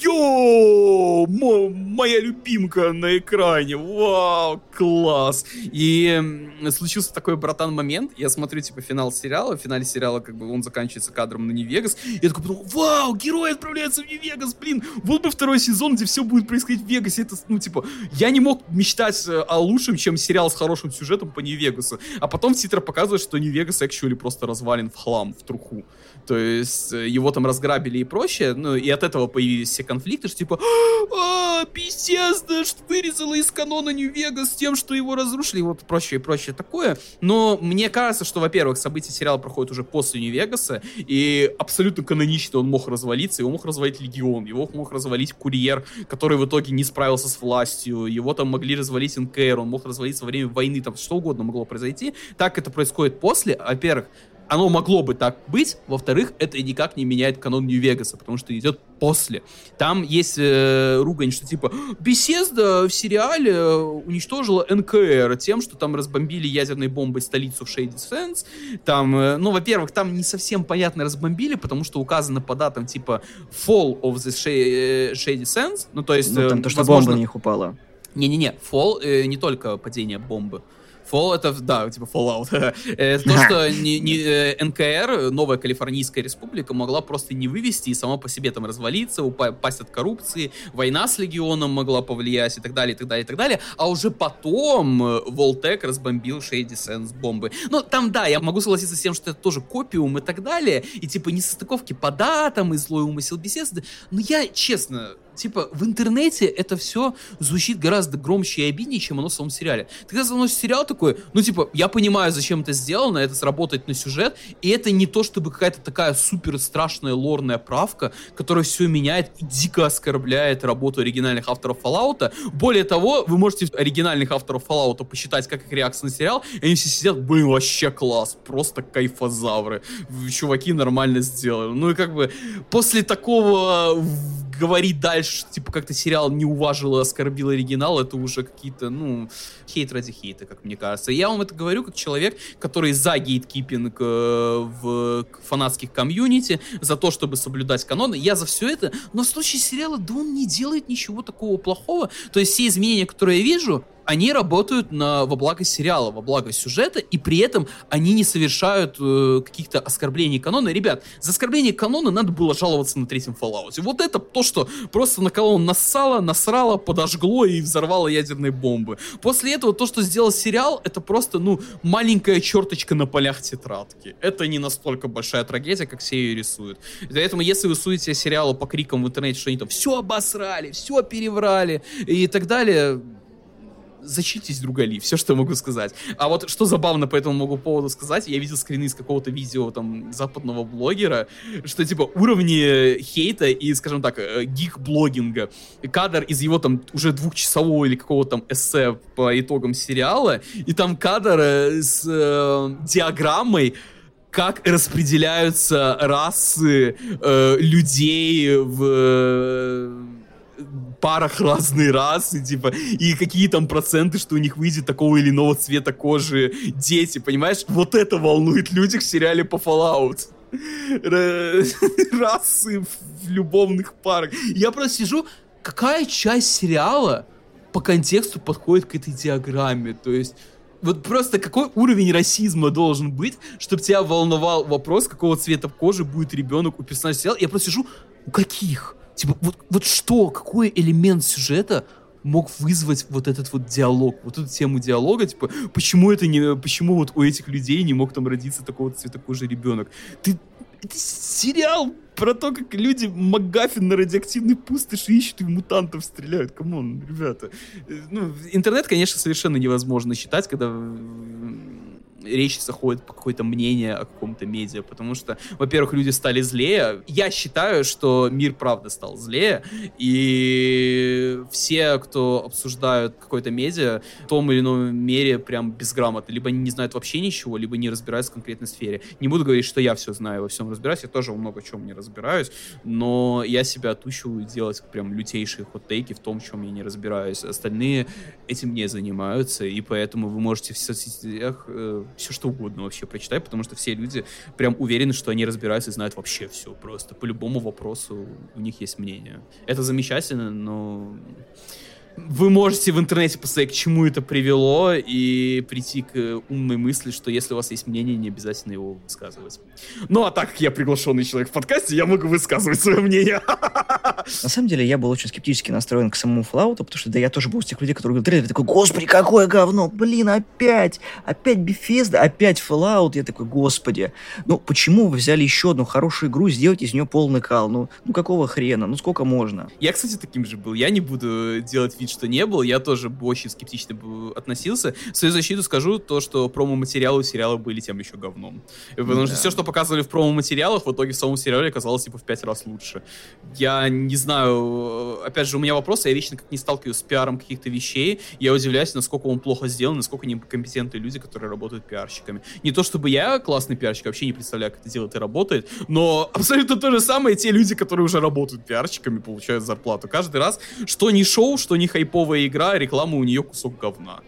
моя любимка на экране. Вау, класс. И случился такой, братан, момент. Я смотрю, финал сериала. В финале сериала, он заканчивается кадром на Нью-Вегас. И я такой подумал, вау, герой отправляется в Нью-Вегас, блин. Вот бы второй сезон, где все будет происходить в Вегасе. Это, я не мог мечтать о лучшем, чем сериал с хорошим сюжетом по Нью-Вегасу. А потом в титрах показывают, что Нью-Вегас actually просто развален в хлам, в труху. То есть его там разграбили и прочее. И от этого появились все конфликты, что Bethesda вырезала из канона Нью-Вегас тем, что его разрушили, вот прочее и прочее такое. Но мне кажется, что, во-первых, события сериала проходят уже после Нью-Вегаса, и абсолютно канонично он мог развалиться, его мог развалить Легион, его мог развалить Курьер, который в итоге не справился с властью, его там могли развалить НКР, он мог развалиться во время войны, там что угодно могло произойти. Так это происходит после, во-первых, оно могло бы так быть, во-вторых, это никак не меняет канон Нью-Вегаса, потому что идет после. Там есть ругань, что Bethesda в сериале уничтожила НКР тем, что там разбомбили ядерной бомбой столицу в Shady Sands. Там, во-первых, там не совсем понятно разбомбили, потому что указано по датам Fall of the Shady Sands, то есть... там то, что бомба на них упала. Не-не-не, Fall не только падение бомбы. Fall это, да, Fallout. То, что НКР, Новая Калифорнийская Республика, могла просто не вывести и сама по себе там развалиться, упасть от коррупции, война с Легионом могла повлиять и так далее, и так далее, и так далее. А уже потом Voltec разбомбил Shady Sands бомбы. Там, да, я могу согласиться с тем, что это тоже копиум и так далее, и несостыковки по датам, и злой умысел Bethesda, но я, честно... в интернете это все звучит гораздо громче и обиднее, чем оно в самом сериале. Ты когда заносишь сериал такой, я понимаю, зачем это сделано, это сработает на сюжет, и это не то, чтобы какая-то такая супер страшная лорная правка, которая все меняет и дико оскорбляет работу оригинальных авторов Fallout. Более того, вы можете оригинальных авторов Fallout посчитать, как их реакция на сериал, и они все сидят, вообще класс, просто кайфозавры. Чуваки нормально сделали. После такого говорить дальше, что, как-то сериал не уважил и оскорбил оригинал, это уже какие-то, хейт ради хейта, как мне кажется. Я вам это говорю как человек, который за гейткипинг в фанатских комьюнити, за то, чтобы соблюдать каноны. Я за все это, но в случае сериала, он не делает ничего такого плохого. То есть все изменения, которые я вижу, они работают во благо сериала, во благо сюжета, и при этом они не совершают каких-то оскорблений канона. Ребят, за оскорбление канона надо было жаловаться на третьем Fallout. Вот это то, что просто на кого насрало, подожгло и взорвало ядерные бомбы. После этого то, что сделал сериал, это просто, маленькая черточка на полях тетрадки. Это не настолько большая трагедия, как все ее рисуют. Поэтому, если вы судите сериалу по крикам в интернете, что они там все обосрали, все переврали и так далее, зачитесь, другали, все, что я могу сказать. А вот что забавно по этому поводу сказать, я видел скрины из какого-то видео там западного блогера, что типа уровни хейта и, скажем так, гик-блогинга. Кадр из его там уже 2-часового или какого-то там эссе по итогам сериала, и там кадр с диаграммой, как распределяются расы людей в парах разной расы, типа, и какие там проценты, что у них выйдет такого или иного цвета кожи дети, понимаешь? Вот это волнует людей в сериале по Fallout. Расы в любовных парах. Я просто сижу, какая часть сериала по контексту подходит к этой диаграмме? То есть, вот просто какой уровень расизма должен быть, чтобы тебя волновал вопрос, какого цвета кожи будет ребенок у персонажа сериала? Я просто сижу, у каких? Типа, вот что, какой элемент сюжета мог вызвать вот этот вот диалог, вот эту тему диалога, типа, почему вот у этих людей не мог там родиться такого цвета кожи ребенок? Это сериал про то, как люди МакГаффин на радиоактивной пустоши ищут и в мутантов стреляют. Камон, ребята. Интернет, конечно, совершенно невозможно читать, когда речь заходит по какое-то мнение о каком-то медиа, потому что, во-первых, люди стали злее. Я считаю, что мир правда стал злее, и все, кто обсуждают какое-то медиа, в том или ином мере прям безграмотно. Либо они не знают вообще ничего, либо не разбираются в конкретной сфере. Не буду говорить, что я все знаю, во всем разбираюсь, я тоже во много чем не разбираюсь, но я себя отучиваю делать прям лютейшие хот-тейки в том, в чем я не разбираюсь. Остальные этим не занимаются, и поэтому вы можете в соцсетях все что угодно вообще прочитать, потому что все люди прям уверены, что они разбираются и знают вообще все просто. По любому вопросу у них есть мнение. Это замечательно, но вы можете в интернете посмотреть, к чему это привело, и прийти к умной мысли, что если у вас есть мнение, не обязательно его высказывать. Ну, а так как я приглашенный человек в подкасте, я могу высказывать свое мнение. На самом деле, я был очень скептически настроен к самому Fallout, потому что, да, я тоже был из тех людей, которые говорят, такой, господи, какое говно, блин, опять Bethesda, опять Fallout. Я такой, господи, почему вы взяли еще одну хорошую игру, сделать из нее полный кал? Ну какого хрена, сколько можно? Я, кстати, таким же был. Я не буду делать вид, что не был. Я тоже очень скептично относился. В свою защиту скажу то, что промо-материалы у сериала были тем еще говном. Потому что все, что показывали в промо-материалах, в итоге в самом сериале оказалось типа в 5 раз лучше. Я не знаю, опять же, у меня вопросы, я вечно как не сталкиваюсь с пиаром каких-то вещей, я удивляюсь, насколько он плохо сделан, насколько некомпетентные люди, которые работают пиарщиками. Не то чтобы я классный пиарщик, вообще не представляю, как это делает и работает, но абсолютно то же самое те люди, которые уже работают пиарщиками, получают зарплату. Каждый раз, что ни шоу, что ни хайповая игра, реклама у нее кусок говна.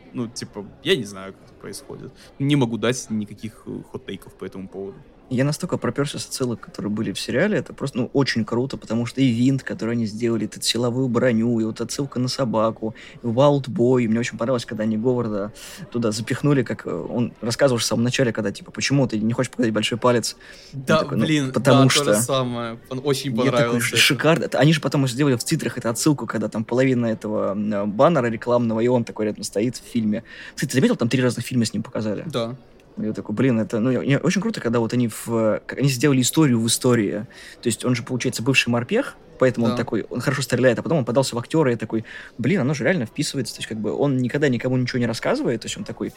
Я не знаю, как это происходит. Не могу дать никаких хот-тейков по этому поводу. Я настолько проперся с отсылок, которые были в сериале, это просто, очень круто, потому что и винт, который они сделали, и силовую броню, и вот отсылка на собаку, и Wild Boy. Мне очень понравилось, когда они Говарда туда запихнули, как он рассказывал в самом начале, когда, почему ты не хочешь показать большой палец? Да, такой, потому что... то же самое. Очень понравилось. Такой, шикарно. Они же потом сделали в титрах эту отсылку, когда там половина этого баннера рекламного, и он такой рядом стоит в фильме. Кстати, ты заметил, там 3 разных фильма с ним показали? Да. Я такой, очень круто, когда вот они сделали историю в истории. То есть он же, получается, бывший морпех, поэтому он такой, он хорошо стреляет, а потом он подался в актера и такой, оно же реально вписывается. То есть он никогда никому ничего не рассказывает, то есть он такой,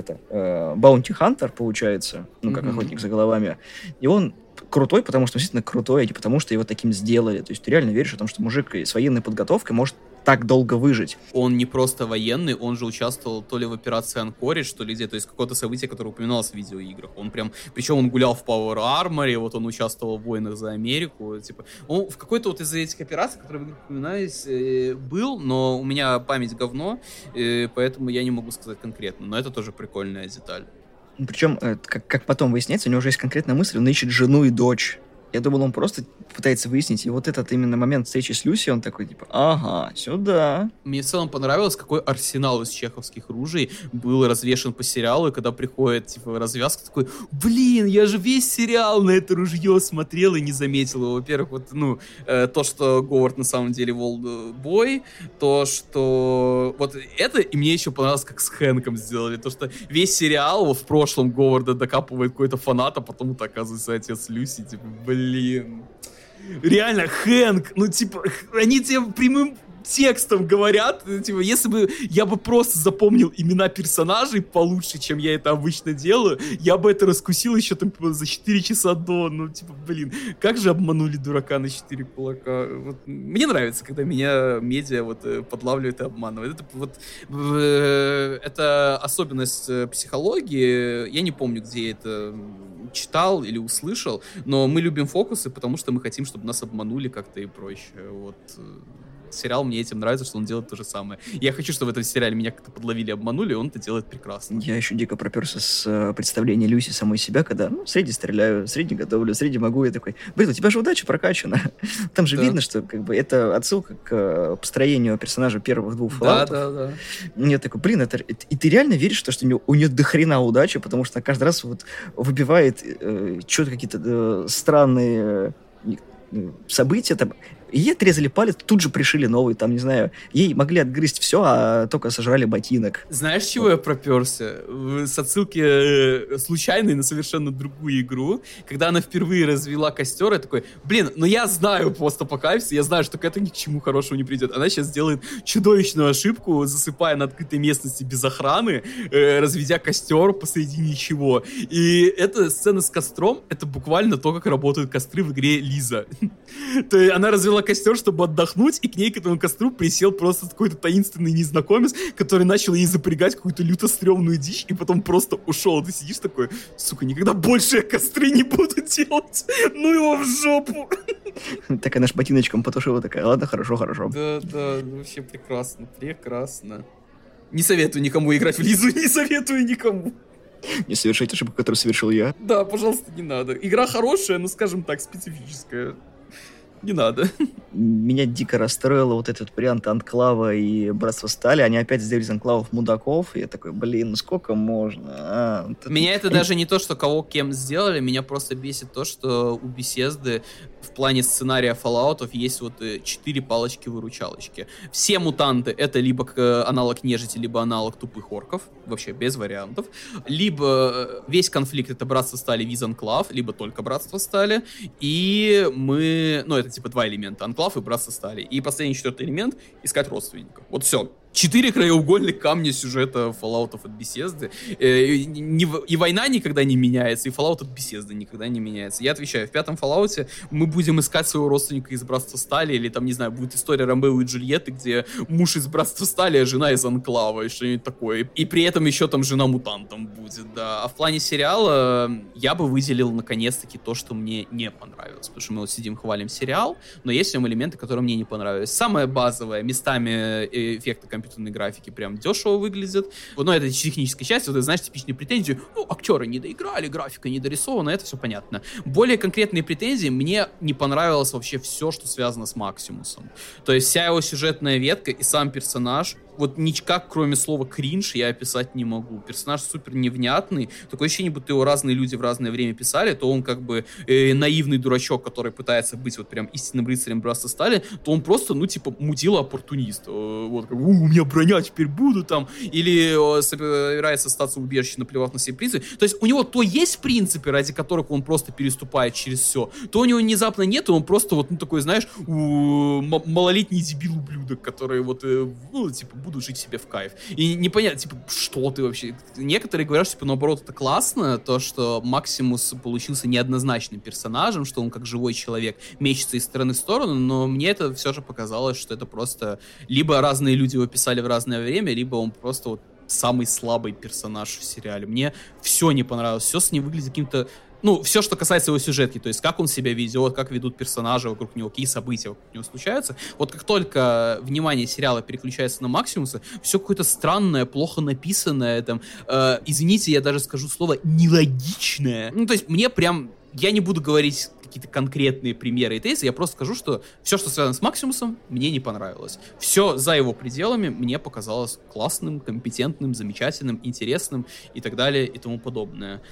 баунти-хантер, получается, как охотник за головами. И он крутой, потому что действительно крутой, а не потому что его таким сделали. То есть ты реально веришь в том, что мужик с военной подготовкой может так долго выжить. Он не просто военный, он же участвовал то ли в операции Анкоридж, что ли, то есть какое-то событие, которое упоминалось в видеоиграх. Причем он гулял в Power Armor, вот он участвовал в войнах за Америку, он в какой-то вот из этих операций, которые в играх упоминались, был, но у меня память говно, поэтому я не могу сказать конкретно, но это тоже прикольная деталь. Причем, как потом выясняется, у него уже есть конкретная мысль, он ищет жену и дочь. Я думал, он просто пытается выяснить, и вот этот именно момент встречи с Люси, он такой, типа, ага, сюда. Мне в целом понравилось, какой арсенал из чеховских ружей был развешен по сериалу, и когда приходит, типа, развязка, такой, блин, я же весь сериал на это ружье смотрел и не заметил его. Во-первых, вот, ну, то, что Говард на самом деле волбой, то, что... Вот это, и мне еще понравилось, как с Хэнком сделали, то, что весь сериал, вот в прошлом Говарда докапывает какой-то фанат, а потом это оказывается отец Люси, типа, блин... Реально, Хэнк, ну, типа, они тебе прямым текстом говорят, типа, если бы я бы просто запомнил имена персонажей получше, чем я это обычно делаю, я бы это раскусил еще там за 4 часа до, ну, типа, блин, как же обманули дурака на 4 кулака. Вот, мне нравится, когда меня медиа вот подлавливает и обманывает. Это вот это особенность психологии, я не помню, где я это читал или услышал, но мы любим фокусы, потому что мы хотим, чтобы нас обманули как-то и проще. Вот. Сериал мне этим нравится, что он делает то же самое. Я хочу, чтобы в этом сериале меня как-то подловили, обманули, и он это делает прекрасно. Я еще дико проперся с представления Люси самой себя, когда, ну, среди стреляю, среди готовлю, среди могу, я такой, блин, у тебя же удача прокачана. Там же видно, что как бы это отсылка к построению персонажа первых двух Fallout'ов. Да. Я такой, блин, и ты реально веришь, что у нее дохрена удача, потому что она каждый раз вот выбивает что-то какие-то странные события, там, ей отрезали палец, тут же пришили новый, там, не знаю, ей могли отгрызть все, а только сожрали ботинок. Знаешь, чего я проперся? С отсылки случайной на совершенно другую игру, когда она впервые развела костер, я такой, блин, ну я знаю постапокалипсис, я знаю, что к этому ни к чему хорошему не придет. Она сейчас делает чудовищную ошибку, засыпая на открытой местности без охраны, разведя костер посреди ничего. И эта сцена с костром, это буквально то, как работают костры в игре Лиза. То есть она развела костер, чтобы отдохнуть, и к ней, к этому костру, присел просто какой-то таинственный незнакомец, который начал ей запрягать какую-то люто стрёмную дичь, и потом просто ушел. Ты сидишь такой, сука, никогда больше я костры не буду делать. Ну его в жопу. Так она ж ботиночком потушила, такая, ладно, хорошо. Да, вообще прекрасно. Не советую никому играть в Лизу, не советую никому. Не совершить ошибку, которую совершил я. Да, пожалуйста, не надо. Игра хорошая, но, скажем так, специфическая. Не надо. Меня дико расстроило вот этот вариант Анклава и Братства Стали. Они опять сделали из Анклавов мудаков. И я такой, блин, ну сколько можно? Меня это даже не то, что кого кем сделали. Меня просто бесит то, что у Bethesda в плане сценария Fallout'ов есть вот 4 палочки-выручалочки. Все мутанты — это либо аналог нежити, либо аналог тупых орков. Вообще без вариантов. Либо весь конфликт — это Братство Стали виз Анклав, либо только Братство Стали. И мы... Ну, это типа 2 элемента. Анклав и Братство Стали. И последний 4-й элемент — искать родственников. Вот все. 4 краеугольных камня сюжета Fallout'ов от Bethesda. И война никогда не меняется, и Fallout от Bethesda никогда не меняется. Я отвечаю, в 5-м Fallout'е мы будем искать своего родственника из Братства Стали, или там, не знаю, будет история Ромео и Джульетты, где муж из Братства Стали, а жена из Анклава, и что-нибудь такое. И при этом еще там жена мутантом будет, да. А в плане сериала я бы выделил, наконец-таки, то, что мне не понравилось. Потому что мы вот сидим, хвалим сериал, но есть в нем элементы, которые мне не понравились. Самое базовое, местами эффекты компьютерной графики прям дешево выглядят. Ну, это техническая часть, вот, знаешь, типичные претензии. Ну, актеры не доиграли, графика не дорисована, это все понятно. Более конкретные претензии: мне не понравилось вообще все, что связано с Максимусом. То есть вся его сюжетная ветка и сам персонаж, вот никак, кроме слова кринж, я описать не могу. Персонаж супер невнятный. Такое ощущение, будто его разные люди в разное время писали. То он как бы наивный дурачок, который пытается быть вот прям истинным рыцарем Братства Стали, то он просто, ну, типа, мудила-оппортунист. Вот, как, у меня броня теперь буду там. Или собирается остаться в убежище, наплевав на все принципы. То есть у него то есть принципы, ради которых он просто переступает через все, то у него внезапно нет, и он просто вот, ну, такой, знаешь, малолетний дебил-ублюдок, который вот, ну, типа, буду жить себе в кайф. И непонятно, типа, что ты вообще... Некоторые говорят, что, типа, наоборот, это классно, то, что Максимус получился неоднозначным персонажем, что он как живой человек мечется из стороны в сторону, но мне это все же показалось, что это просто либо разные люди его писали в разное время, либо он просто вот самый слабый персонаж в сериале. Мне все не понравилось, все с ним выглядит каким-то... Ну, все, что касается его сюжетки, то есть как он себя ведет, как ведут персонажи вокруг него, какие события вокруг него случаются. Вот как только внимание сериала переключается на Максимуса, все какое-то странное, плохо написанное, там, извините, я даже скажу слово нелогичное. Ну, то есть мне прям я не буду говорить какие-то конкретные примеры и тезисы, я просто скажу, что все, что связано с Максимусом, мне не понравилось. Все за его пределами мне показалось классным, компетентным, замечательным, интересным и так далее и тому подобное.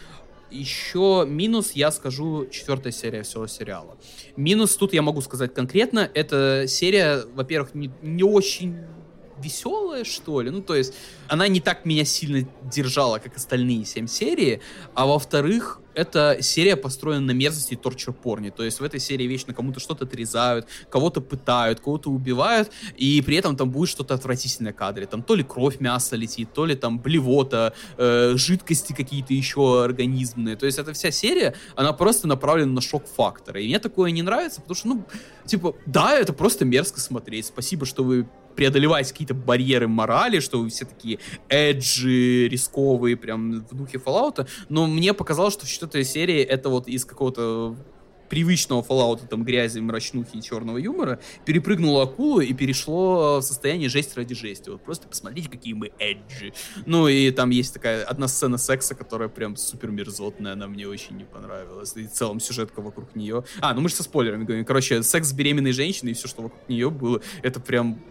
Еще минус, я скажу, 4-я серия всего сериала. Минус тут я могу сказать конкретно. Эта серия, во-первых, не очень веселая, что ли. Ну, то есть, она не так меня сильно держала, как остальные 7 серий. А во-вторых, эта серия построена на мерзости и торчер-порне. То есть в этой серии вечно кому-то что-то отрезают, кого-то пытают, кого-то убивают, и при этом там будет что-то отвратительное в кадре. Там то ли кровь, мясо летит, то ли там блевота, жидкости какие-то еще организмные. То есть эта вся серия, она просто направлена на шок-фактор. И мне такое не нравится, потому что, ну, типа, да, это просто мерзко смотреть. Спасибо, что вы преодолеваете какие-то барьеры морали, что вы все такие эджи, рисковые, прям в духе Fallout, но мне показалось, что в 4-й серии это вот из какого-то привычного Fallout, там, грязи, мрачнухи и черного юмора, перепрыгнуло акулу и перешло в состояние жесть ради жести. Вот просто посмотрите, какие мы эджи. Ну, и там есть такая одна сцена секса, которая прям супер мерзотная, она мне очень не понравилась. И в целом сюжетка вокруг нее. Ну мы же со спойлерами говорим. Короче, секс с беременной женщиной и все, что вокруг нее было, это прям...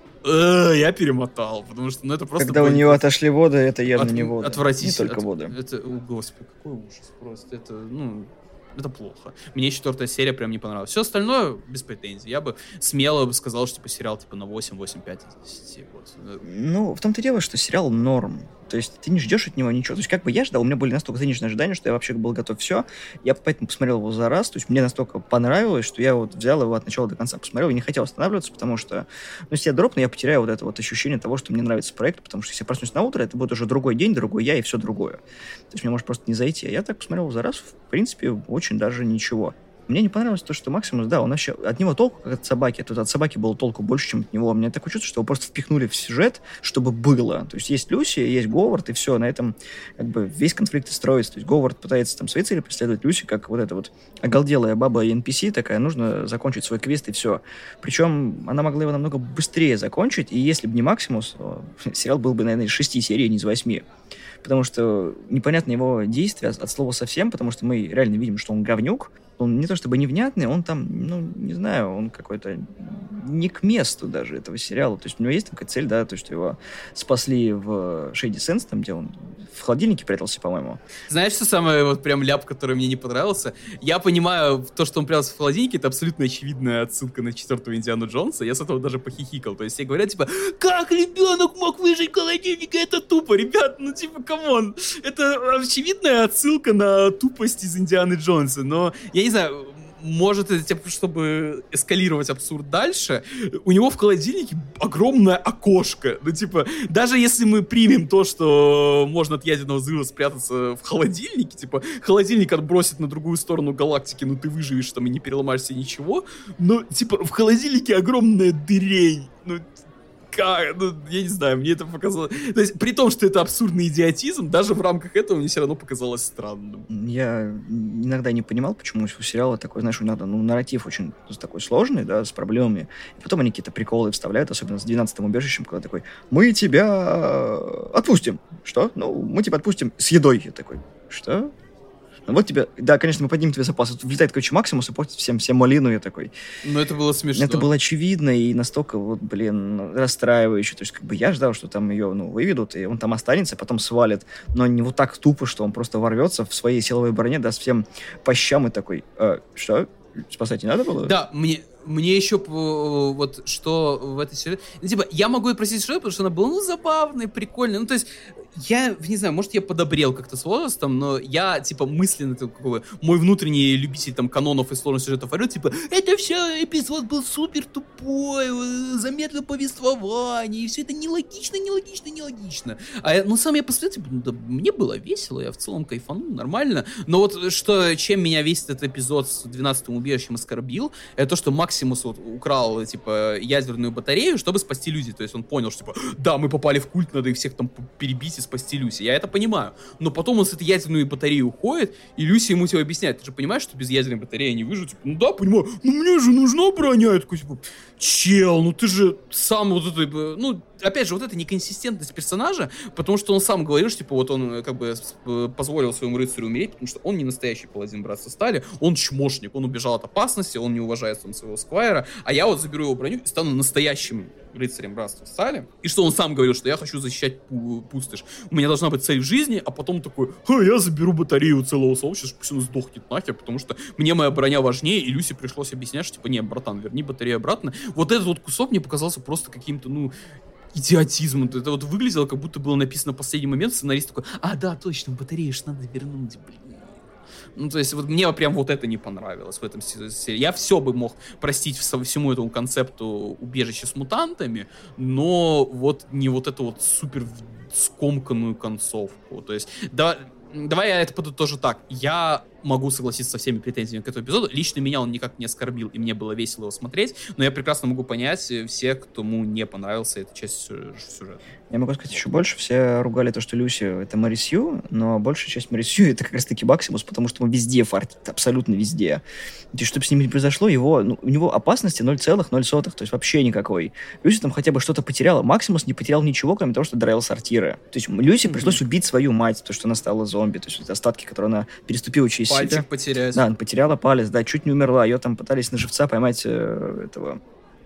я перемотал, потому что, ну, это просто... Когда у нее отошли воды, это явно не воды. Отвратительно. Не только воды. Это, господи, какой ужас просто. Это, ну... Это плохо. Мне 4-я серия прям не понравилась. Все остальное без претензий. Я бы смело сказал, что типа сериал типа на 8, 8,5 из 10. Вот. Ну, в том-то и дело, что сериал норм. То есть ты не ждешь от него ничего. То есть как бы я ждал, у меня были настолько заниженные ожидания, что я вообще был готов все. Я поэтому посмотрел его за раз. То есть мне настолько понравилось, что я вот взял его от начала до конца, посмотрел и не хотел останавливаться, потому что, ну, если я дропну, я потеряю вот это вот ощущение того, что мне нравится проект, потому что если я проснусь на утро, это будет уже другой день, другой я и все другое. То есть мне может просто не зайти. А я так посмотрел его за раз, в принципе, очень даже ничего. Мне не понравилось то, что Максимус, да, он вообще... От него толку, как от собаки. Тут от собаки было толку больше, чем от него. Мне такое чувство, что его просто впихнули в сюжет, чтобы было. То есть Люси, есть Говард, и все. На этом как бы весь конфликт и строится. То есть Говард пытается там свои цели преследовать, Люси, как вот эта вот оголделая баба и NPC такая, нужно закончить свой квест, и все. Причем она могла его намного быстрее закончить, и если бы не Максимус, сериал был бы, наверное, из 6 серий, а не из 8. Потому что непонятно его действия от слова совсем, потому что мы реально видим, что он говнюк. Он не то чтобы невнятный, он там, ну, не знаю, он какой-то не к месту даже этого сериала. То есть у него есть такая цель, да, то, что его спасли в Shady Sands, там, где он в холодильнике прятался, по-моему. Знаешь, что самое вот прям ляп, который мне не понравился? Я понимаю, то, что он прятался в холодильнике, это абсолютно очевидная отсылка на 4-го Индиану Джонса. Я с этого даже похихикал. То есть все говорят, типа, как ребенок мог выжить в холодильнике? Это тупо, ребят, ну, типа, камон. Это очевидная отсылка на тупость из Индианы Джонса, но я не знаю, может, это типа, чтобы эскалировать абсурд дальше, у него в холодильнике огромное окошко. Ну, типа, даже если мы примем то, что можно от ядерного взрыва спрятаться в холодильнике, типа, холодильник отбросит на другую сторону галактики, ну, ты выживешь там и не переломаешься ничего, но, типа, в холодильнике огромная дырень. Ну, как? Ну, я не знаю, мне это показалось... То есть, при том, что это абсурдный идиотизм, даже в рамках этого мне все равно показалось странным. Я иногда не понимал, почему у сериала такой, знаешь, иногда, ну, нарратив очень такой сложный, да, с проблемами. И потом они какие-то приколы вставляют, особенно с 12-м убежищем, когда такой, мы тебя отпустим. Что? Ну, мы тебя отпустим с едой. Я такой, что? Ну, вот тебе, да, конечно, мы поднимем тебе запас. Вот влетает, короче, Максимус и портит всем малину, я такой. Ну, это было смешно. Это было очевидно и настолько, вот, блин, расстраивающе. То есть, как бы, я ждал, что там ее, ну, выведут, и он там останется, потом свалит. Но не вот так тупо, что он просто ворвется в своей силовой броне, даст всем по щам и такой, что? Спасать не надо было? Да, мне еще вот что в этой серии... Ну, типа, я могу и просить сюжет, потому что она была, ну, забавная, прикольная. Ну, то есть, я, не знаю, может, я подобрел как-то с возрастом, но я, типа, мысленно, такой, мой внутренний любитель, там, канонов и сложных сюжетов орет, типа, это все, эпизод был супер тупой, замедлил повествование, и все это нелогично. Ну, сам я посмотрел, типа, ну, да, мне было весело, я в целом кайфанул, нормально. Но вот что, чем меня весь этот эпизод с 12-м убежищем оскорбил, это то, что Максимус вот украл, типа, ядерную батарею, чтобы спасти Люси. То есть он понял, что, типа, да, мы попали в культ, надо их всех там перебить и спасти Люси. Я это понимаю. Но потом он с этой ядерной батареей уходит, и Люси ему типа объясняет, ты же понимаешь, что без ядерной батареи не выживут? Типа, ну да, понимаю, ну мне же нужна броня. Я такой, типа, чел, ну ты же сам вот это, ну, опять же, вот эта неконсистентность персонажа, потому что он сам говорил, что, типа, вот он как бы позволил своему рыцарю умереть, потому что он не настоящий паладин Братства Стали, он чмошник, он убежал от опасности, он не уважает своего сквайра, а я вот заберу его броню и стану настоящим рыцарем Братства Стали. И что он сам говорил, что я хочу защищать пустошь. У меня должна быть цель в жизни, а потом такой, я заберу батарею целого сообщества, пусть он сдохнет нахер, потому что мне моя броня важнее, и Люси пришлось объяснять, что, типа, не, братан, верни батарею обратно. Вот этот вот кусок мне показался просто каким-то, идиотизм. Это вот выглядело, как будто было написано в последний момент, сценарист такой, да, точно, батарею ж надо вернуть, блин. То есть вот мне прям вот это не понравилось в этом серии. Я все бы мог простить всему этому концепту убежища с мутантами, но вот не вот эту вот супер скомканную концовку. То есть, давай я это подытожу так. Я могу согласиться со всеми претензиями к этому эпизоду. Лично меня он никак не оскорбил, и мне было весело его смотреть, но я прекрасно могу понять всех, кому не понравился эта часть сюжета. Я могу сказать еще больше. Все ругали то, что Люси — это Мэри Сью, но большая часть Мэри Сью — это как раз-таки Максимус, потому что он везде фартит, абсолютно везде. И чтобы с ним не произошло, у него опасности 0,0, то есть вообще никакой. Люси там хотя бы что-то потеряла. Максимус не потерял ничего, кроме того, что драил сортиры. То есть Люси пришлось убить свою мать, потому что она стала зомби, то есть вот остатки, которые она переступила через пальчик себя. Потерять. Да, она потеряла палец, да, чуть не умерла. Ее там пытались на живца поймать этого...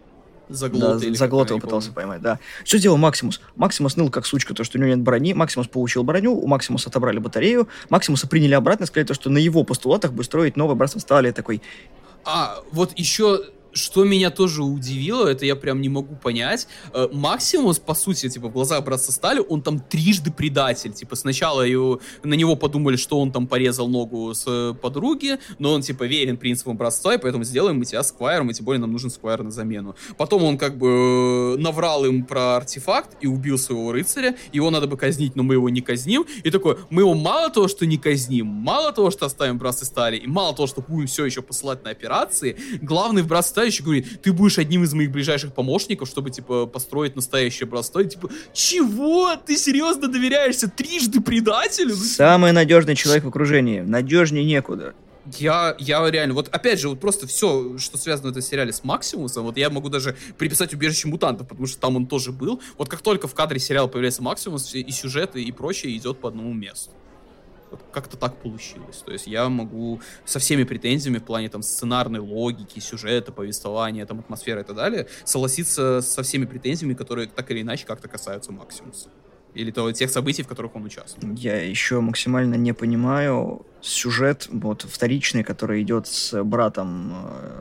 Заглота пытался поймать, да. Что сделал Максимус? Максимус ныл как сучка, то, что у него нет брони. Максимус получил броню, у Максимуса отобрали батарею. Максимуса приняли обратно, сказали, то, что на его постулатах будет строить новое Братство Стали. Такой... Вот еще... Что меня тоже удивило, это я прям не могу понять. Максимус, по сути, типа, в глазах Братства Стали, он там трижды предатель. Типа, сначала на него подумали, что он там порезал ногу с подруги, но он, типа, верен принципам Братства, и поэтому сделаем мы тебя сквайром, и тем более нам нужен сквайр на замену. Потом он, как бы, наврал им про артефакт и убил своего рыцаря. Его надо бы казнить, но мы его не казним. И такой, мы его мало того, что не казним, мало того, что оставим Братство Стали, и мало того, что будем все еще посылать на операции, главный в Братстве еще говорит, ты будешь одним из моих ближайших помощников, чтобы, типа, построить настоящее братство. Типа, чего? Ты серьезно доверяешься трижды предателю? Самый надежный человек в окружении. Надежнее некуда. Я реально, вот опять же, вот просто все, что связано в этом сериале с Максимусом, вот я могу даже приписать убежище мутантов, потому что там он тоже был. Вот как только в кадре сериала появляется Максимус, и сюжет, и прочее идет по одному месту. Вот как-то так получилось. То есть я могу со всеми претензиями в плане там сценарной логики, сюжета, повествования, там, атмосферы и так далее согласиться со всеми претензиями, которые так или иначе как-то касаются Максимуса. Или тех событий, в которых он участвует. Я еще максимально не понимаю сюжет вот вторичный, который идет с братом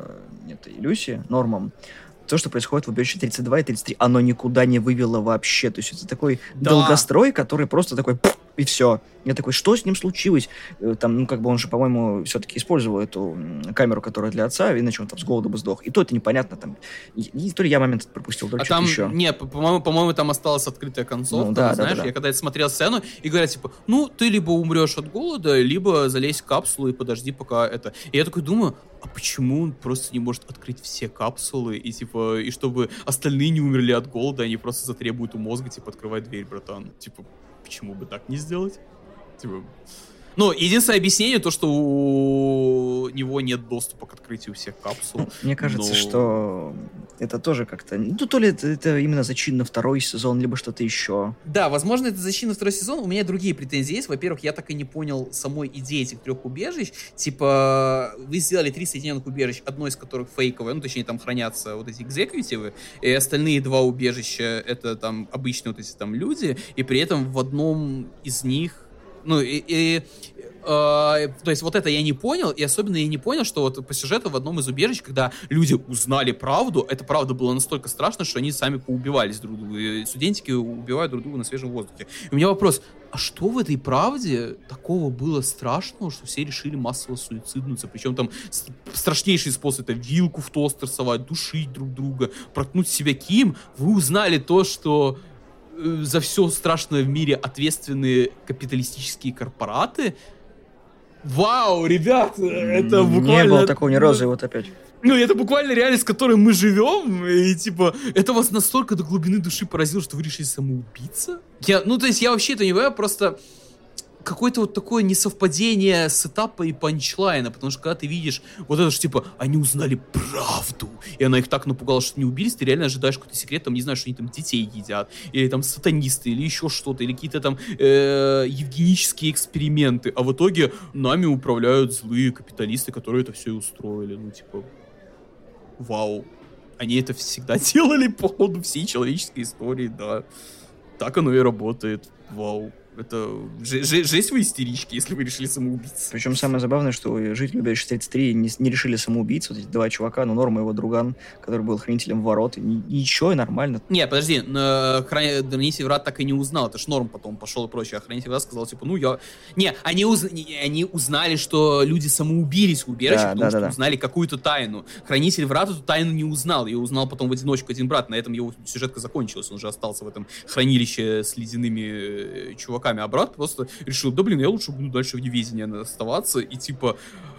Люси, Нормом. То, что происходит в убежище 32 и 33, оно никуда не вывело вообще. То есть это такой долгострой, который просто такой... И все. Я такой, что с ним случилось? Там, он же, по-моему, все-таки использовал эту камеру, которая для отца, иначе он там с голоду бы сдох. И то это непонятно. Там, и то ли я момент пропустил, то ли что-то еще. Не, по-моему, там осталась открытая концовка. Знаешь, я когда смотрел сцену, и говорят, типа, ты либо умрешь от голода, либо залезь в капсулу и подожди, пока это... И я такой думаю, а почему он просто не может открыть все капсулы, и, типа, и чтобы остальные не умерли от голода, они просто затребуют у мозга, типа, открывай дверь, братан. Типа, почему бы так не сделать? Типа... единственное объяснение то, что у него нет доступа к открытию всех капсул. Мне кажется, что это тоже как-то... то ли это именно зачин на второй сезон, либо что-то еще. Да, возможно, это зачин на второй сезон. У меня другие претензии есть. Во-первых, я так и не понял самой идеи этих 3 убежищ. Типа, вы сделали 3 соединенных убежищ, одно из которых фейковое, точнее, там хранятся вот эти экзекьютивы, и остальные 2 убежища — это там обычные вот эти там люди, и при этом в одном из них то есть вот это я не понял, и особенно я не понял, что вот по сюжету в одном из убежищ, когда люди узнали правду, эта правда была настолько страшна, что они сами поубивались друг друга, и студентики убивают друг друга на свежем воздухе. И у меня вопрос, а что в этой правде такого было страшного, что все решили массово суициднуться? Причем там страшнейший способ — это вилку в тостер совать, душить друг друга, проткнуть себя кием. Вы узнали то, что за все страшное в мире ответственные капиталистические корпораты. Вау, ребят, это буквально... Не было такого ни разу, и вот опять. Это буквально реальность, в которой мы живем, и, типа, это вас настолько до глубины души поразило, что вы решили самоубиться? Я вообще это не понимаю, просто... какое-то вот такое несовпадение сетапа и панчлайна, потому что когда ты видишь вот это же, типа, они узнали правду, и она их так напугала, что не убились, ты реально ожидаешь какой-то секрет, там, не знаю, что они там детей едят, или там сатанисты, или еще что-то, или какие-то там евгенические эксперименты, а в итоге нами управляют злые капиталисты, которые это все и устроили, ну, типа, вау. Они это всегда делали по ходу всей человеческой истории, да. Так оно и работает, вау. Это жесть вы истерички, если вы решили самоубийца. Причем самое забавное, что жители убежища 33 не решили самоубийцу, вот эти два чувака, но Норма и его друган, который был хранителем ворот, и ничего, и нормально. Не, подожди, Хранитель врат так и не узнал, это ж Норм потом пошел и прочее, а Хранитель врат сказал, типа, ну я... Не, они узнали, что люди самоубились в убежище, потому что узнали какую-то тайну. Хранитель врат эту тайну не узнал, ее узнал потом в одиночку один брат, на этом его сюжетка закончилась, он же остался в этом хранилище с ледяными чуваками, а брат просто решил, да блин, я лучше буду дальше в неведении оставаться, и типа...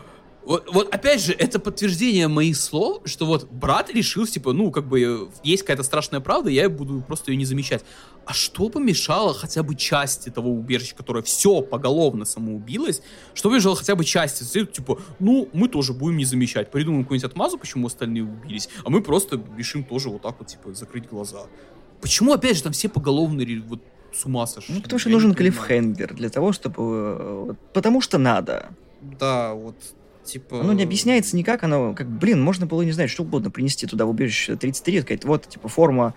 Вот опять же, это подтверждение моих слов, что вот брат решил, типа, ну, как бы, есть какая-то страшная правда, я буду просто ее не замечать. А что помешало хотя бы части того убежища, которое все поголовно самоубилось, что помешало хотя бы части? Типа, ну, мы тоже будем не замечать, придумаем какую-нибудь отмазу, почему остальные убились, а мы просто решим тоже вот так вот, типа, закрыть глаза. Почему, опять же, там все поголовные вот с ума сошли? Ну, потому что нужен клиффхенгер для того, чтобы... Потому что надо. Да, вот... Типа... Оно не объясняется никак, оно, как, блин, можно было, не знаю, что угодно принести туда в убежище 33, сказать, вот, типа, форма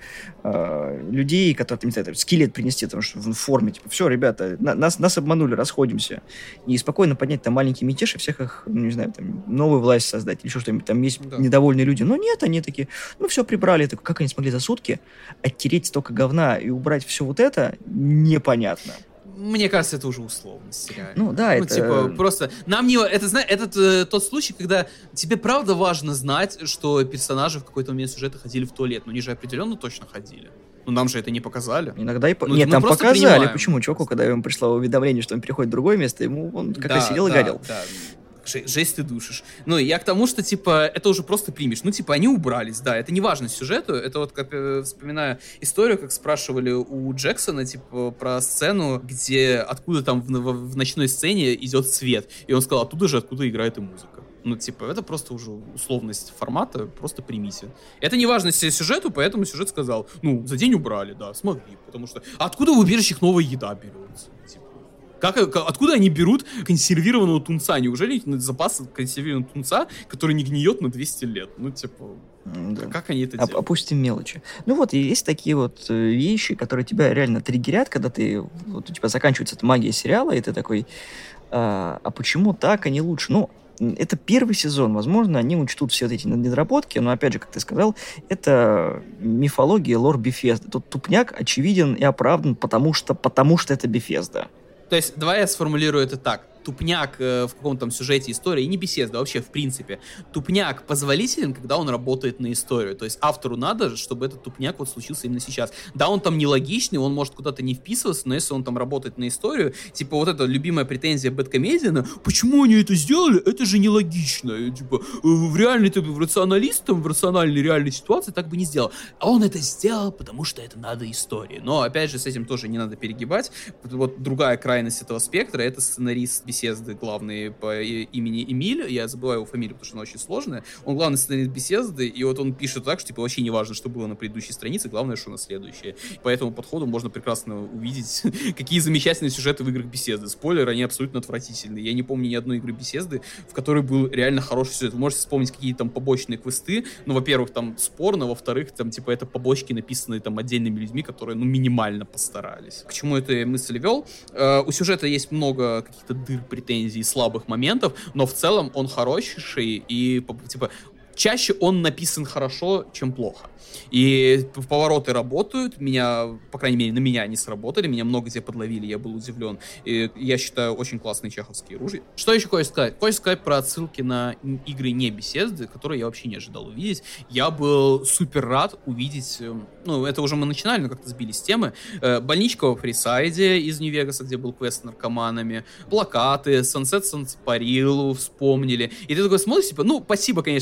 людей, которые, не знаю, скелет принести, потому что в форме, типа, все, ребята, нас обманули, расходимся. И спокойно поднять там маленький мятеж и всех их, ну, не знаю, там, новую власть создать, или еще что-нибудь, там есть недовольные люди. Но нет, они такие, ну, все прибрали, так, как они смогли за сутки оттереть столько говна и убрать все вот это, непонятно. Мне кажется, это уже условность, реально. Ну да, это... типа, просто... Нам не... Это, знаешь, это тот случай, когда тебе правда важно знать, что персонажи в какой-то момент сюжета ходили в туалет. Но они же определенно точно ходили. Но нам же это не показали. Иногда и... Нет, там показали. Принимаем. Почему? Чуваку, когда ему пришло уведомление, что он переходит в другое место, ему он как раз сидел и горел. Да. Жесть ты душишь. Ну, я к тому, что, типа, это уже просто примешь. Ну, типа, они убрались, да, это не важно сюжету. Это вот, как вспоминаю историю, как спрашивали у Джексона, типа, про сцену, где откуда там в ночной сцене идет свет. И он сказал, оттуда же, откуда играет и музыка. Ну, типа, это просто уже условность формата, просто примите. Это не важно сюжету, поэтому сюжет сказал, ну, за день убрали, да, смогли. Потому что откуда в убежищах новая еда берется? Типа, откуда они берут консервированного тунца? Неужели запас консервированного тунца, который не гниет на 200 лет? Ну, типа, да. Как они это делают? Опустим мелочи. Ну вот, и есть такие вот вещи, которые тебя реально триггерят, когда ты, вот у тебя заканчивается эта магия сериала, и ты такой, а почему так, а не лучше? Ну, это первый сезон, возможно, они учтут все эти недоработки, но, опять же, как ты сказал, это мифология, лор Bethesda. Тут тупняк очевиден и оправдан, потому что это Bethesda. То есть, давай я сформулирую это так. Тупняк в каком-то там сюжете истории, и не Bethesda, вообще в принципе. Тупняк позволителен, когда он работает на историю. То есть автору надо, чтобы этот тупняк вот случился именно сейчас. Да, он там нелогичный, он может куда-то не вписываться, но если он там работает на историю, типа вот эта любимая претензия Бэдкомедиана, почему они это сделали? Это же нелогично. И, типа, в рациональной реальной ситуации так бы не сделал. А он это сделал, потому что это надо истории. Но, опять же, с этим тоже не надо перегибать. Вот другая крайность этого спектра — это сценарист Bethesda, главный по имени Эмиль, я забываю его фамилию, потому что она очень сложная, он главный сценарист Bethesda, и вот он пишет так, что типа вообще не важно, что было на предыдущей странице, главное, что на следующей. По этому подходу можно прекрасно увидеть, какие замечательные сюжеты в играх Bethesda. Спойлер, они абсолютно отвратительные. Я не помню ни одной игры Bethesda, в которой был реально хороший сюжет. Вы можете вспомнить какие-то там побочные квесты, ну, во-первых, там спорно, во-вторых, там типа это побочки, написанные там отдельными людьми, которые, ну, минимально постарались. К чему эту мысль вел? У сюжета есть много каких-то дыр, претензий, слабых моментов, но в целом он хороший, и типа чаще он написан хорошо, чем плохо. И повороты работают, по крайней мере, на меня они сработали, меня много где подловили, я был удивлен. И я считаю, очень классные чеховские ружья. Что еще хочешь сказать? Хочешь сказать про отсылки на игры не Bethesda, которые я вообще не ожидал увидеть. Я был супер рад увидеть, ну, это уже мы начинали, но как-то сбились с темы, больничка во Фрисайде из Нью-Вегаса, где был квест с наркоманами, плакаты, Sunset Санцепарилу вспомнили. И ты такой смотришь, типа, ну, спасибо, конечно, Bethesda,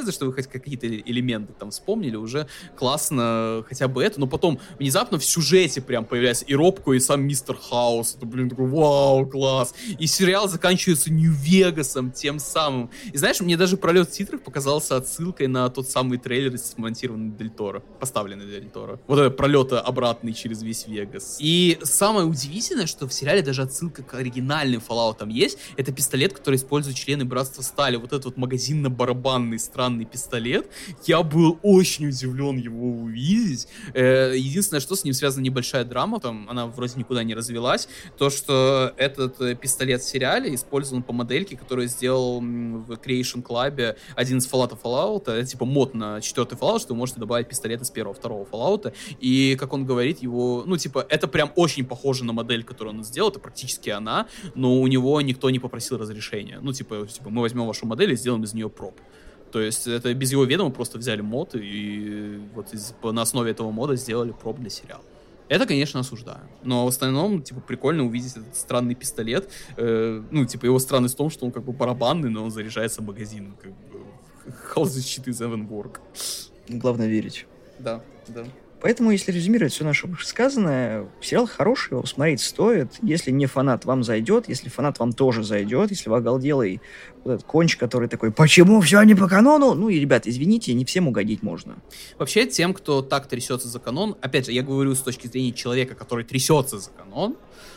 Bethesda, что вы хоть какие-то элементы там вспомнили, уже классно хотя бы это, но потом внезапно в сюжете прям появляется и Робко, и сам Мистер Хаус. Это, блин, такой, вау, класс. И сериал заканчивается Нью-Вегасом тем самым. И знаешь, мне даже пролет в титрах показался отсылкой на тот самый трейлер, смонтированный Дель Торо, поставленный Дель Торо. Вот этот пролет обратный через весь Вегас. И самое удивительное, что в сериале даже отсылка к оригинальным Fallout там есть. Это пистолет, который используют члены Братства Стали. Вот этот вот магазинно-барабанный странный пистолет. Я был очень удивлен его увидеть. Единственное, что с ним связана небольшая драма, там она вроде никуда не развелась, то, что этот пистолет в сериале использован по модельке, которую сделал в Creation Club один из Fallout. Это типа мод на 4-й Fallout, что вы можете добавить пистолет из 1-2 Fallout. И, как он говорит, его, ну, типа, это прям очень похоже на модель, которую он сделал, это практически она, но у него никто не попросил разрешения. Ну, типа мы возьмем вашу модель и сделаем из нее проб. То есть это без его ведома просто взяли мод и вот на основе этого мода сделали проб для сериала. Это, конечно, осуждаю. Но в остальном, типа, прикольно увидеть этот странный пистолет. Ну, типа, его странность в том, что он как бы барабанный, но он заряжается магазином. Как бы, how this shit is even work. Главное верить. Да, да. Поэтому, если резюмировать все наше вышесказанное, сериал хороший, его смотреть стоит. Если не фанат, вам зайдет. Если фанат, вам тоже зайдет. Если вы оголделый вот этот конч, который такой, почему все не по канону? Ну и, ребят, извините, не всем угодить можно. Вообще, тем, кто так трясется за канон, опять же, я говорю с точки зрения человека, который трясется за канон,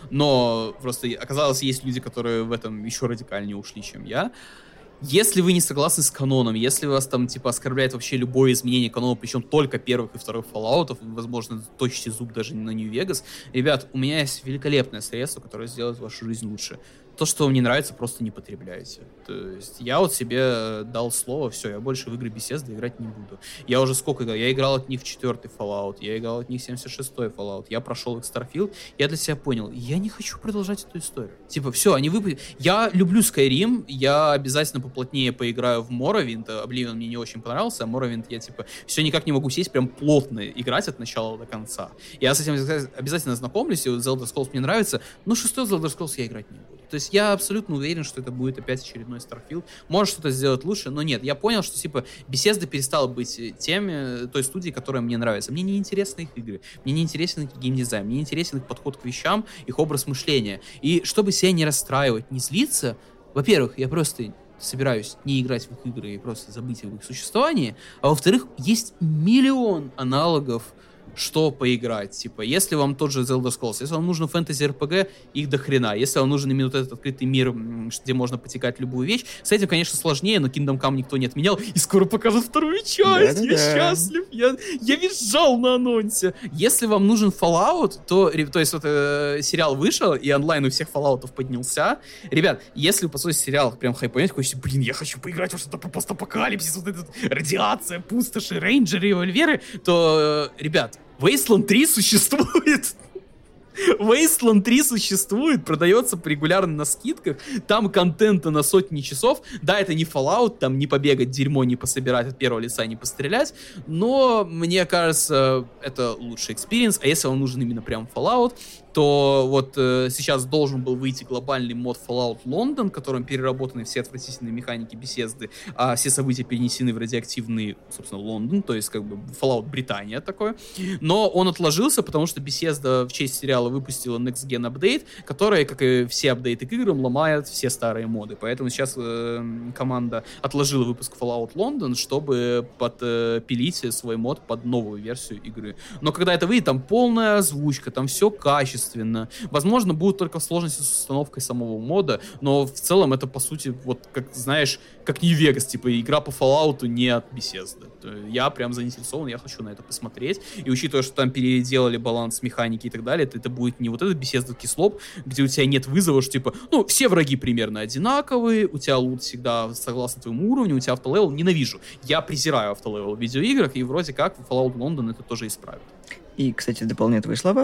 но просто оказалось, есть люди, которые в этом еще радикальнее ушли, чем я. Если вы не согласны с каноном, если вас там, типа, оскорбляет вообще любое изменение канона, причем только первых и вторых Fallout'ов, возможно, точите зуб даже на Нью-Вегас, ребят, у меня есть великолепное средство, которое сделает вашу жизнь лучше. То, что вам не нравится, просто не потребляйте. То есть я вот себе дал слово, все, я больше в игры Bethesda играть не буду. Я уже сколько играл? Я играл от них в 4-й Fallout, я играл от них в 76-й Fallout, я прошел их Starfield, я для себя понял, я не хочу продолжать эту историю. Типа, все, они выпустили. Я люблю Skyrim, я обязательно поплотнее поиграю в Morrowind, Oblivion мне не очень понравился, а Morrowind я, типа, все никак не могу сесть прям плотно играть от начала до конца. Я с этим обязательно знакомлюсь, и Elder Scrolls мне нравится, но 6-й Elder Scrolls я играть не буду. То есть я абсолютно уверен, что это будет опять очередной Starfield. Может что-то сделать лучше, но нет. Я понял, что типа Bethesda перестала быть той студией, которая мне нравится. Мне не интересны их игры, мне не интересен их геймдизайн, мне не интересен их подход к вещам, их образ мышления. И чтобы себя не расстраивать, не злиться, во-первых, я просто собираюсь не играть в их игры и просто забыть об их существовании, а во-вторых, есть миллион аналогов, что поиграть. Типа, если вам тот же Elder Scrolls, если вам нужен фэнтези-РПГ, их до хрена. Если вам нужен именно вот этот открытый мир, где можно потекать любую вещь, с этим, конечно, сложнее, но Kingdom Come никто не отменял, и скоро покажут вторую часть. Я счастлив, я визжал на анонсе. Если вам нужен Fallout, то есть вот сериал вышел, и онлайн у всех Fallout'ов поднялся. Ребят, если вы посмотрите сериал, прям хайпанете, хочете, блин, я хочу поиграть во что-то про постапокалипсис, вот эта радиация, пустоши, рейнджеры, револьверы, то, ребят, Wasteland 3 существует. Wasteland 3 существует, продается регулярно на скидках, там контента на сотни часов. Да, это не Fallout, там не побегать дерьмо, не пособирать от первого лица, не пострелять, но мне кажется, это лучший экспириенс. А если вам нужен именно прям Fallout, то вот сейчас должен был выйти глобальный мод Fallout London, в котором переработаны все отвратительные механики Bethesda, а все события перенесены в радиоактивный, собственно, Лондон, то есть как бы Fallout Британия такое. Но он отложился, потому что Bethesda в честь сериала выпустила Next Gen апдейт, который, как и все апдейты к играм, ломает все старые моды. Поэтому сейчас команда отложила выпуск Fallout London, чтобы подпилить свой мод под новую версию игры. Но когда это выйдет, там полная озвучка, там все качественно. Возможно, будут только сложности с установкой самого мода, но в целом это, по сути, вот, как, знаешь, как Нью-Вегас, типа, игра по Fallout не от Bethesda. Я прям заинтересован, я хочу на это посмотреть. И учитывая, что там переделали баланс механики и так далее, это будет не вот этот Bethesda кислоп, где у тебя нет вызова, что, типа, ну, все враги примерно одинаковые, у тебя лут всегда согласно твоему уровню, у тебя автолевел, ненавижу. Я презираю автолевел в видеоиграх, и вроде как Fallout London это тоже исправит. И, кстати, дополняя твои слова,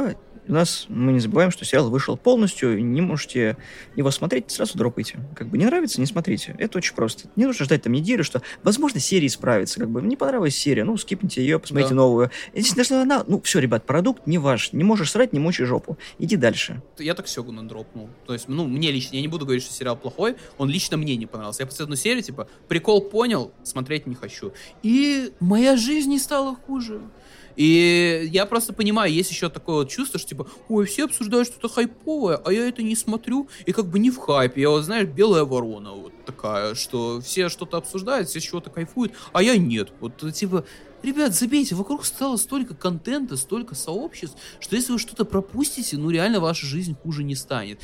У нас, мы не забываем, что сериал вышел полностью, не можете его смотреть, сразу дропайте. Как бы не нравится, не смотрите. Это очень просто. Не нужно ждать там неделю, что, возможно, серия исправится. Как бы не понравилась серия, ну, скипните ее, посмотрите новую. Если даже она, ну, все, ребят, продукт не ваш. Не можешь срать, не мочи жопу. Иди дальше. Я так Сёгуна дропнул. То есть, ну, мне лично, я не буду говорить, что сериал плохой, он лично мне не понравился. Я посмотрел одну серию, типа, прикол понял, смотреть не хочу. И моя жизнь не стала хуже. И я просто понимаю, есть еще такое вот чувство, что типа, ой, все обсуждают что-то хайповое, а я это не смотрю, и как бы не в хайпе. Я вот, знаешь, белая ворона вот такая, что все что-то обсуждают, все чего-то кайфуют, а я нет. Вот типа, ребят, забейте, вокруг стало столько контента, столько сообществ, что если вы что-то пропустите, ну реально ваша жизнь хуже не станет.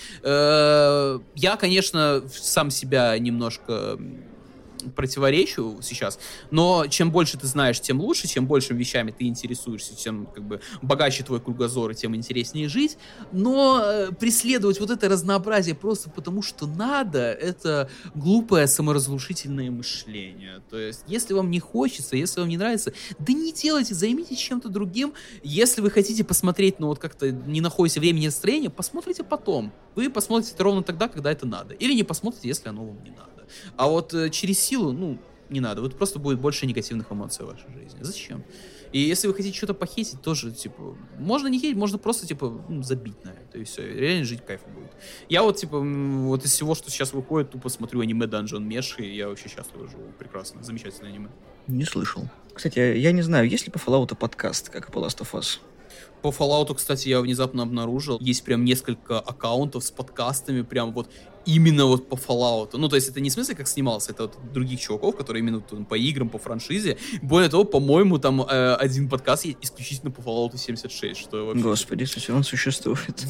Я, конечно, сам себя немножко противоречу сейчас, но чем больше ты знаешь, тем лучше, чем большими вещами ты интересуешься, тем как бы богаче твой кругозор, и тем интереснее жить, но преследовать вот это разнообразие просто потому, что надо, это глупое саморазрушительное мышление. То есть, если вам не хочется, если вам не нравится, да не делайте, займитесь чем-то другим. Если вы хотите посмотреть, но вот как-то не находите времени и настроения, посмотрите потом. Вы посмотрите это ровно тогда, когда это надо. Или не посмотрите, если оно вам не надо. А вот через силу, ну, не надо. Вот просто будет больше негативных эмоций в вашей жизни. Зачем? И если вы хотите что-то похейтить, тоже, типа, можно не хейтить, можно просто, типа, забить на это, и все. Реально жить кайф будет. Я вот, типа, вот из всего, что сейчас выходит, тупо смотрю аниме Dungeon Mesh, и я вообще счастливо живу. Прекрасно. Замечательное аниме. Не слышал. Кстати, я не знаю, есть ли по Fallout подкаст, как и по Last of Us? По Fallout, кстати, я внезапно обнаружил, есть прям несколько аккаунтов с подкастами, прям вот именно вот по Fallout. Ну, то есть это не в смысле, как снимался, это вот других чуваков, которые именно там, по играм, по франшизе. Более того, по-моему, там один подкаст есть исключительно по Fallout 76, что вообще... Господи, кстати, он существует.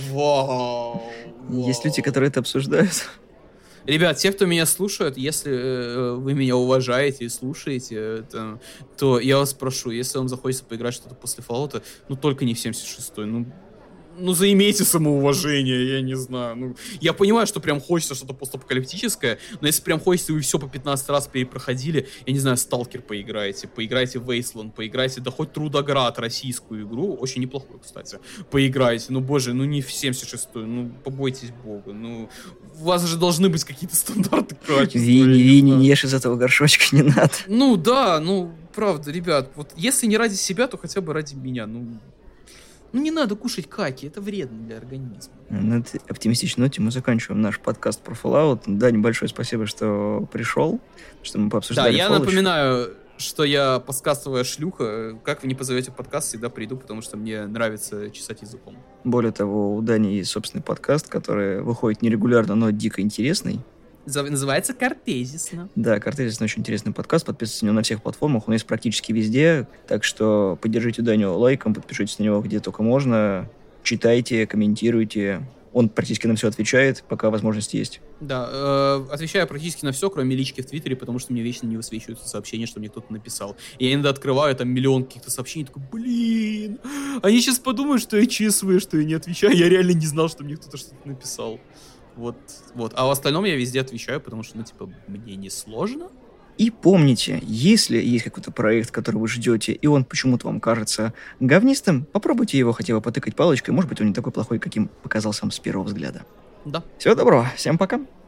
Вау! Есть люди, которые это обсуждают. Ребят, те, кто меня слушает, если вы меня уважаете и слушаете, то я вас прошу, если вам захочется поиграть что-то после Fallout, ну только не в 76-й, ну заимейте самоуважение, я не знаю. Ну, я понимаю, что прям хочется что-то постапокалиптическое, но если прям хочется, вы все по 15 раз перепроходили, я не знаю, Сталкер поиграйте в Wasteland, поиграйте, да хоть Трудоград, российскую игру, очень неплохую, кстати, поиграйте. Ну, боже, ну не в 76-й, ну побойтесь бога, ну у вас же должны быть какие-то стандарты качества. Вини, не ешь из этого горшочка, не надо. Ну да, ну правда, ребят, вот если не ради себя, то хотя бы ради меня, ну не надо кушать каки, это вредно для организма. На этой оптимистичной ноте мы заканчиваем наш подкаст про Fallout. Да, небольшое спасибо, что пришел, что мы пообсуждали. Да, я напоминаю, что я подкастовая шлюха. Как вы не позовете подкаст, всегда приду, потому что мне нравится чесать языком. Более того, у Дани есть собственный подкаст, который выходит нерегулярно, но дико интересный. Называется «Картезисно». Да, «Картезисно» очень интересный подкаст. Подписывайтесь на него на всех платформах. Он есть практически везде. Так что поддержите Даню лайком, подпишитесь на него где только можно. Читайте, комментируйте. Он практически на все отвечает, пока возможность есть. Да, отвечаю практически на все, кроме лички в Твиттере, потому что мне вечно не высвечиваются сообщения, что мне кто-то написал. Я иногда открываю, там миллион каких-то сообщений, такой, блин, они сейчас подумают, что я ЧСВ, что я не отвечаю. Я реально не знал, что мне кто-то что-то написал. Вот. А в остальном я везде отвечаю, потому что, ну, типа, мне не сложно. И помните, если есть какой-то проект, который вы ждете, и он почему-то вам кажется говнистым, попробуйте его хотя бы потыкать палочкой, может быть, он не такой плохой, каким показался вам с первого взгляда. Да. Всего доброго, всем пока.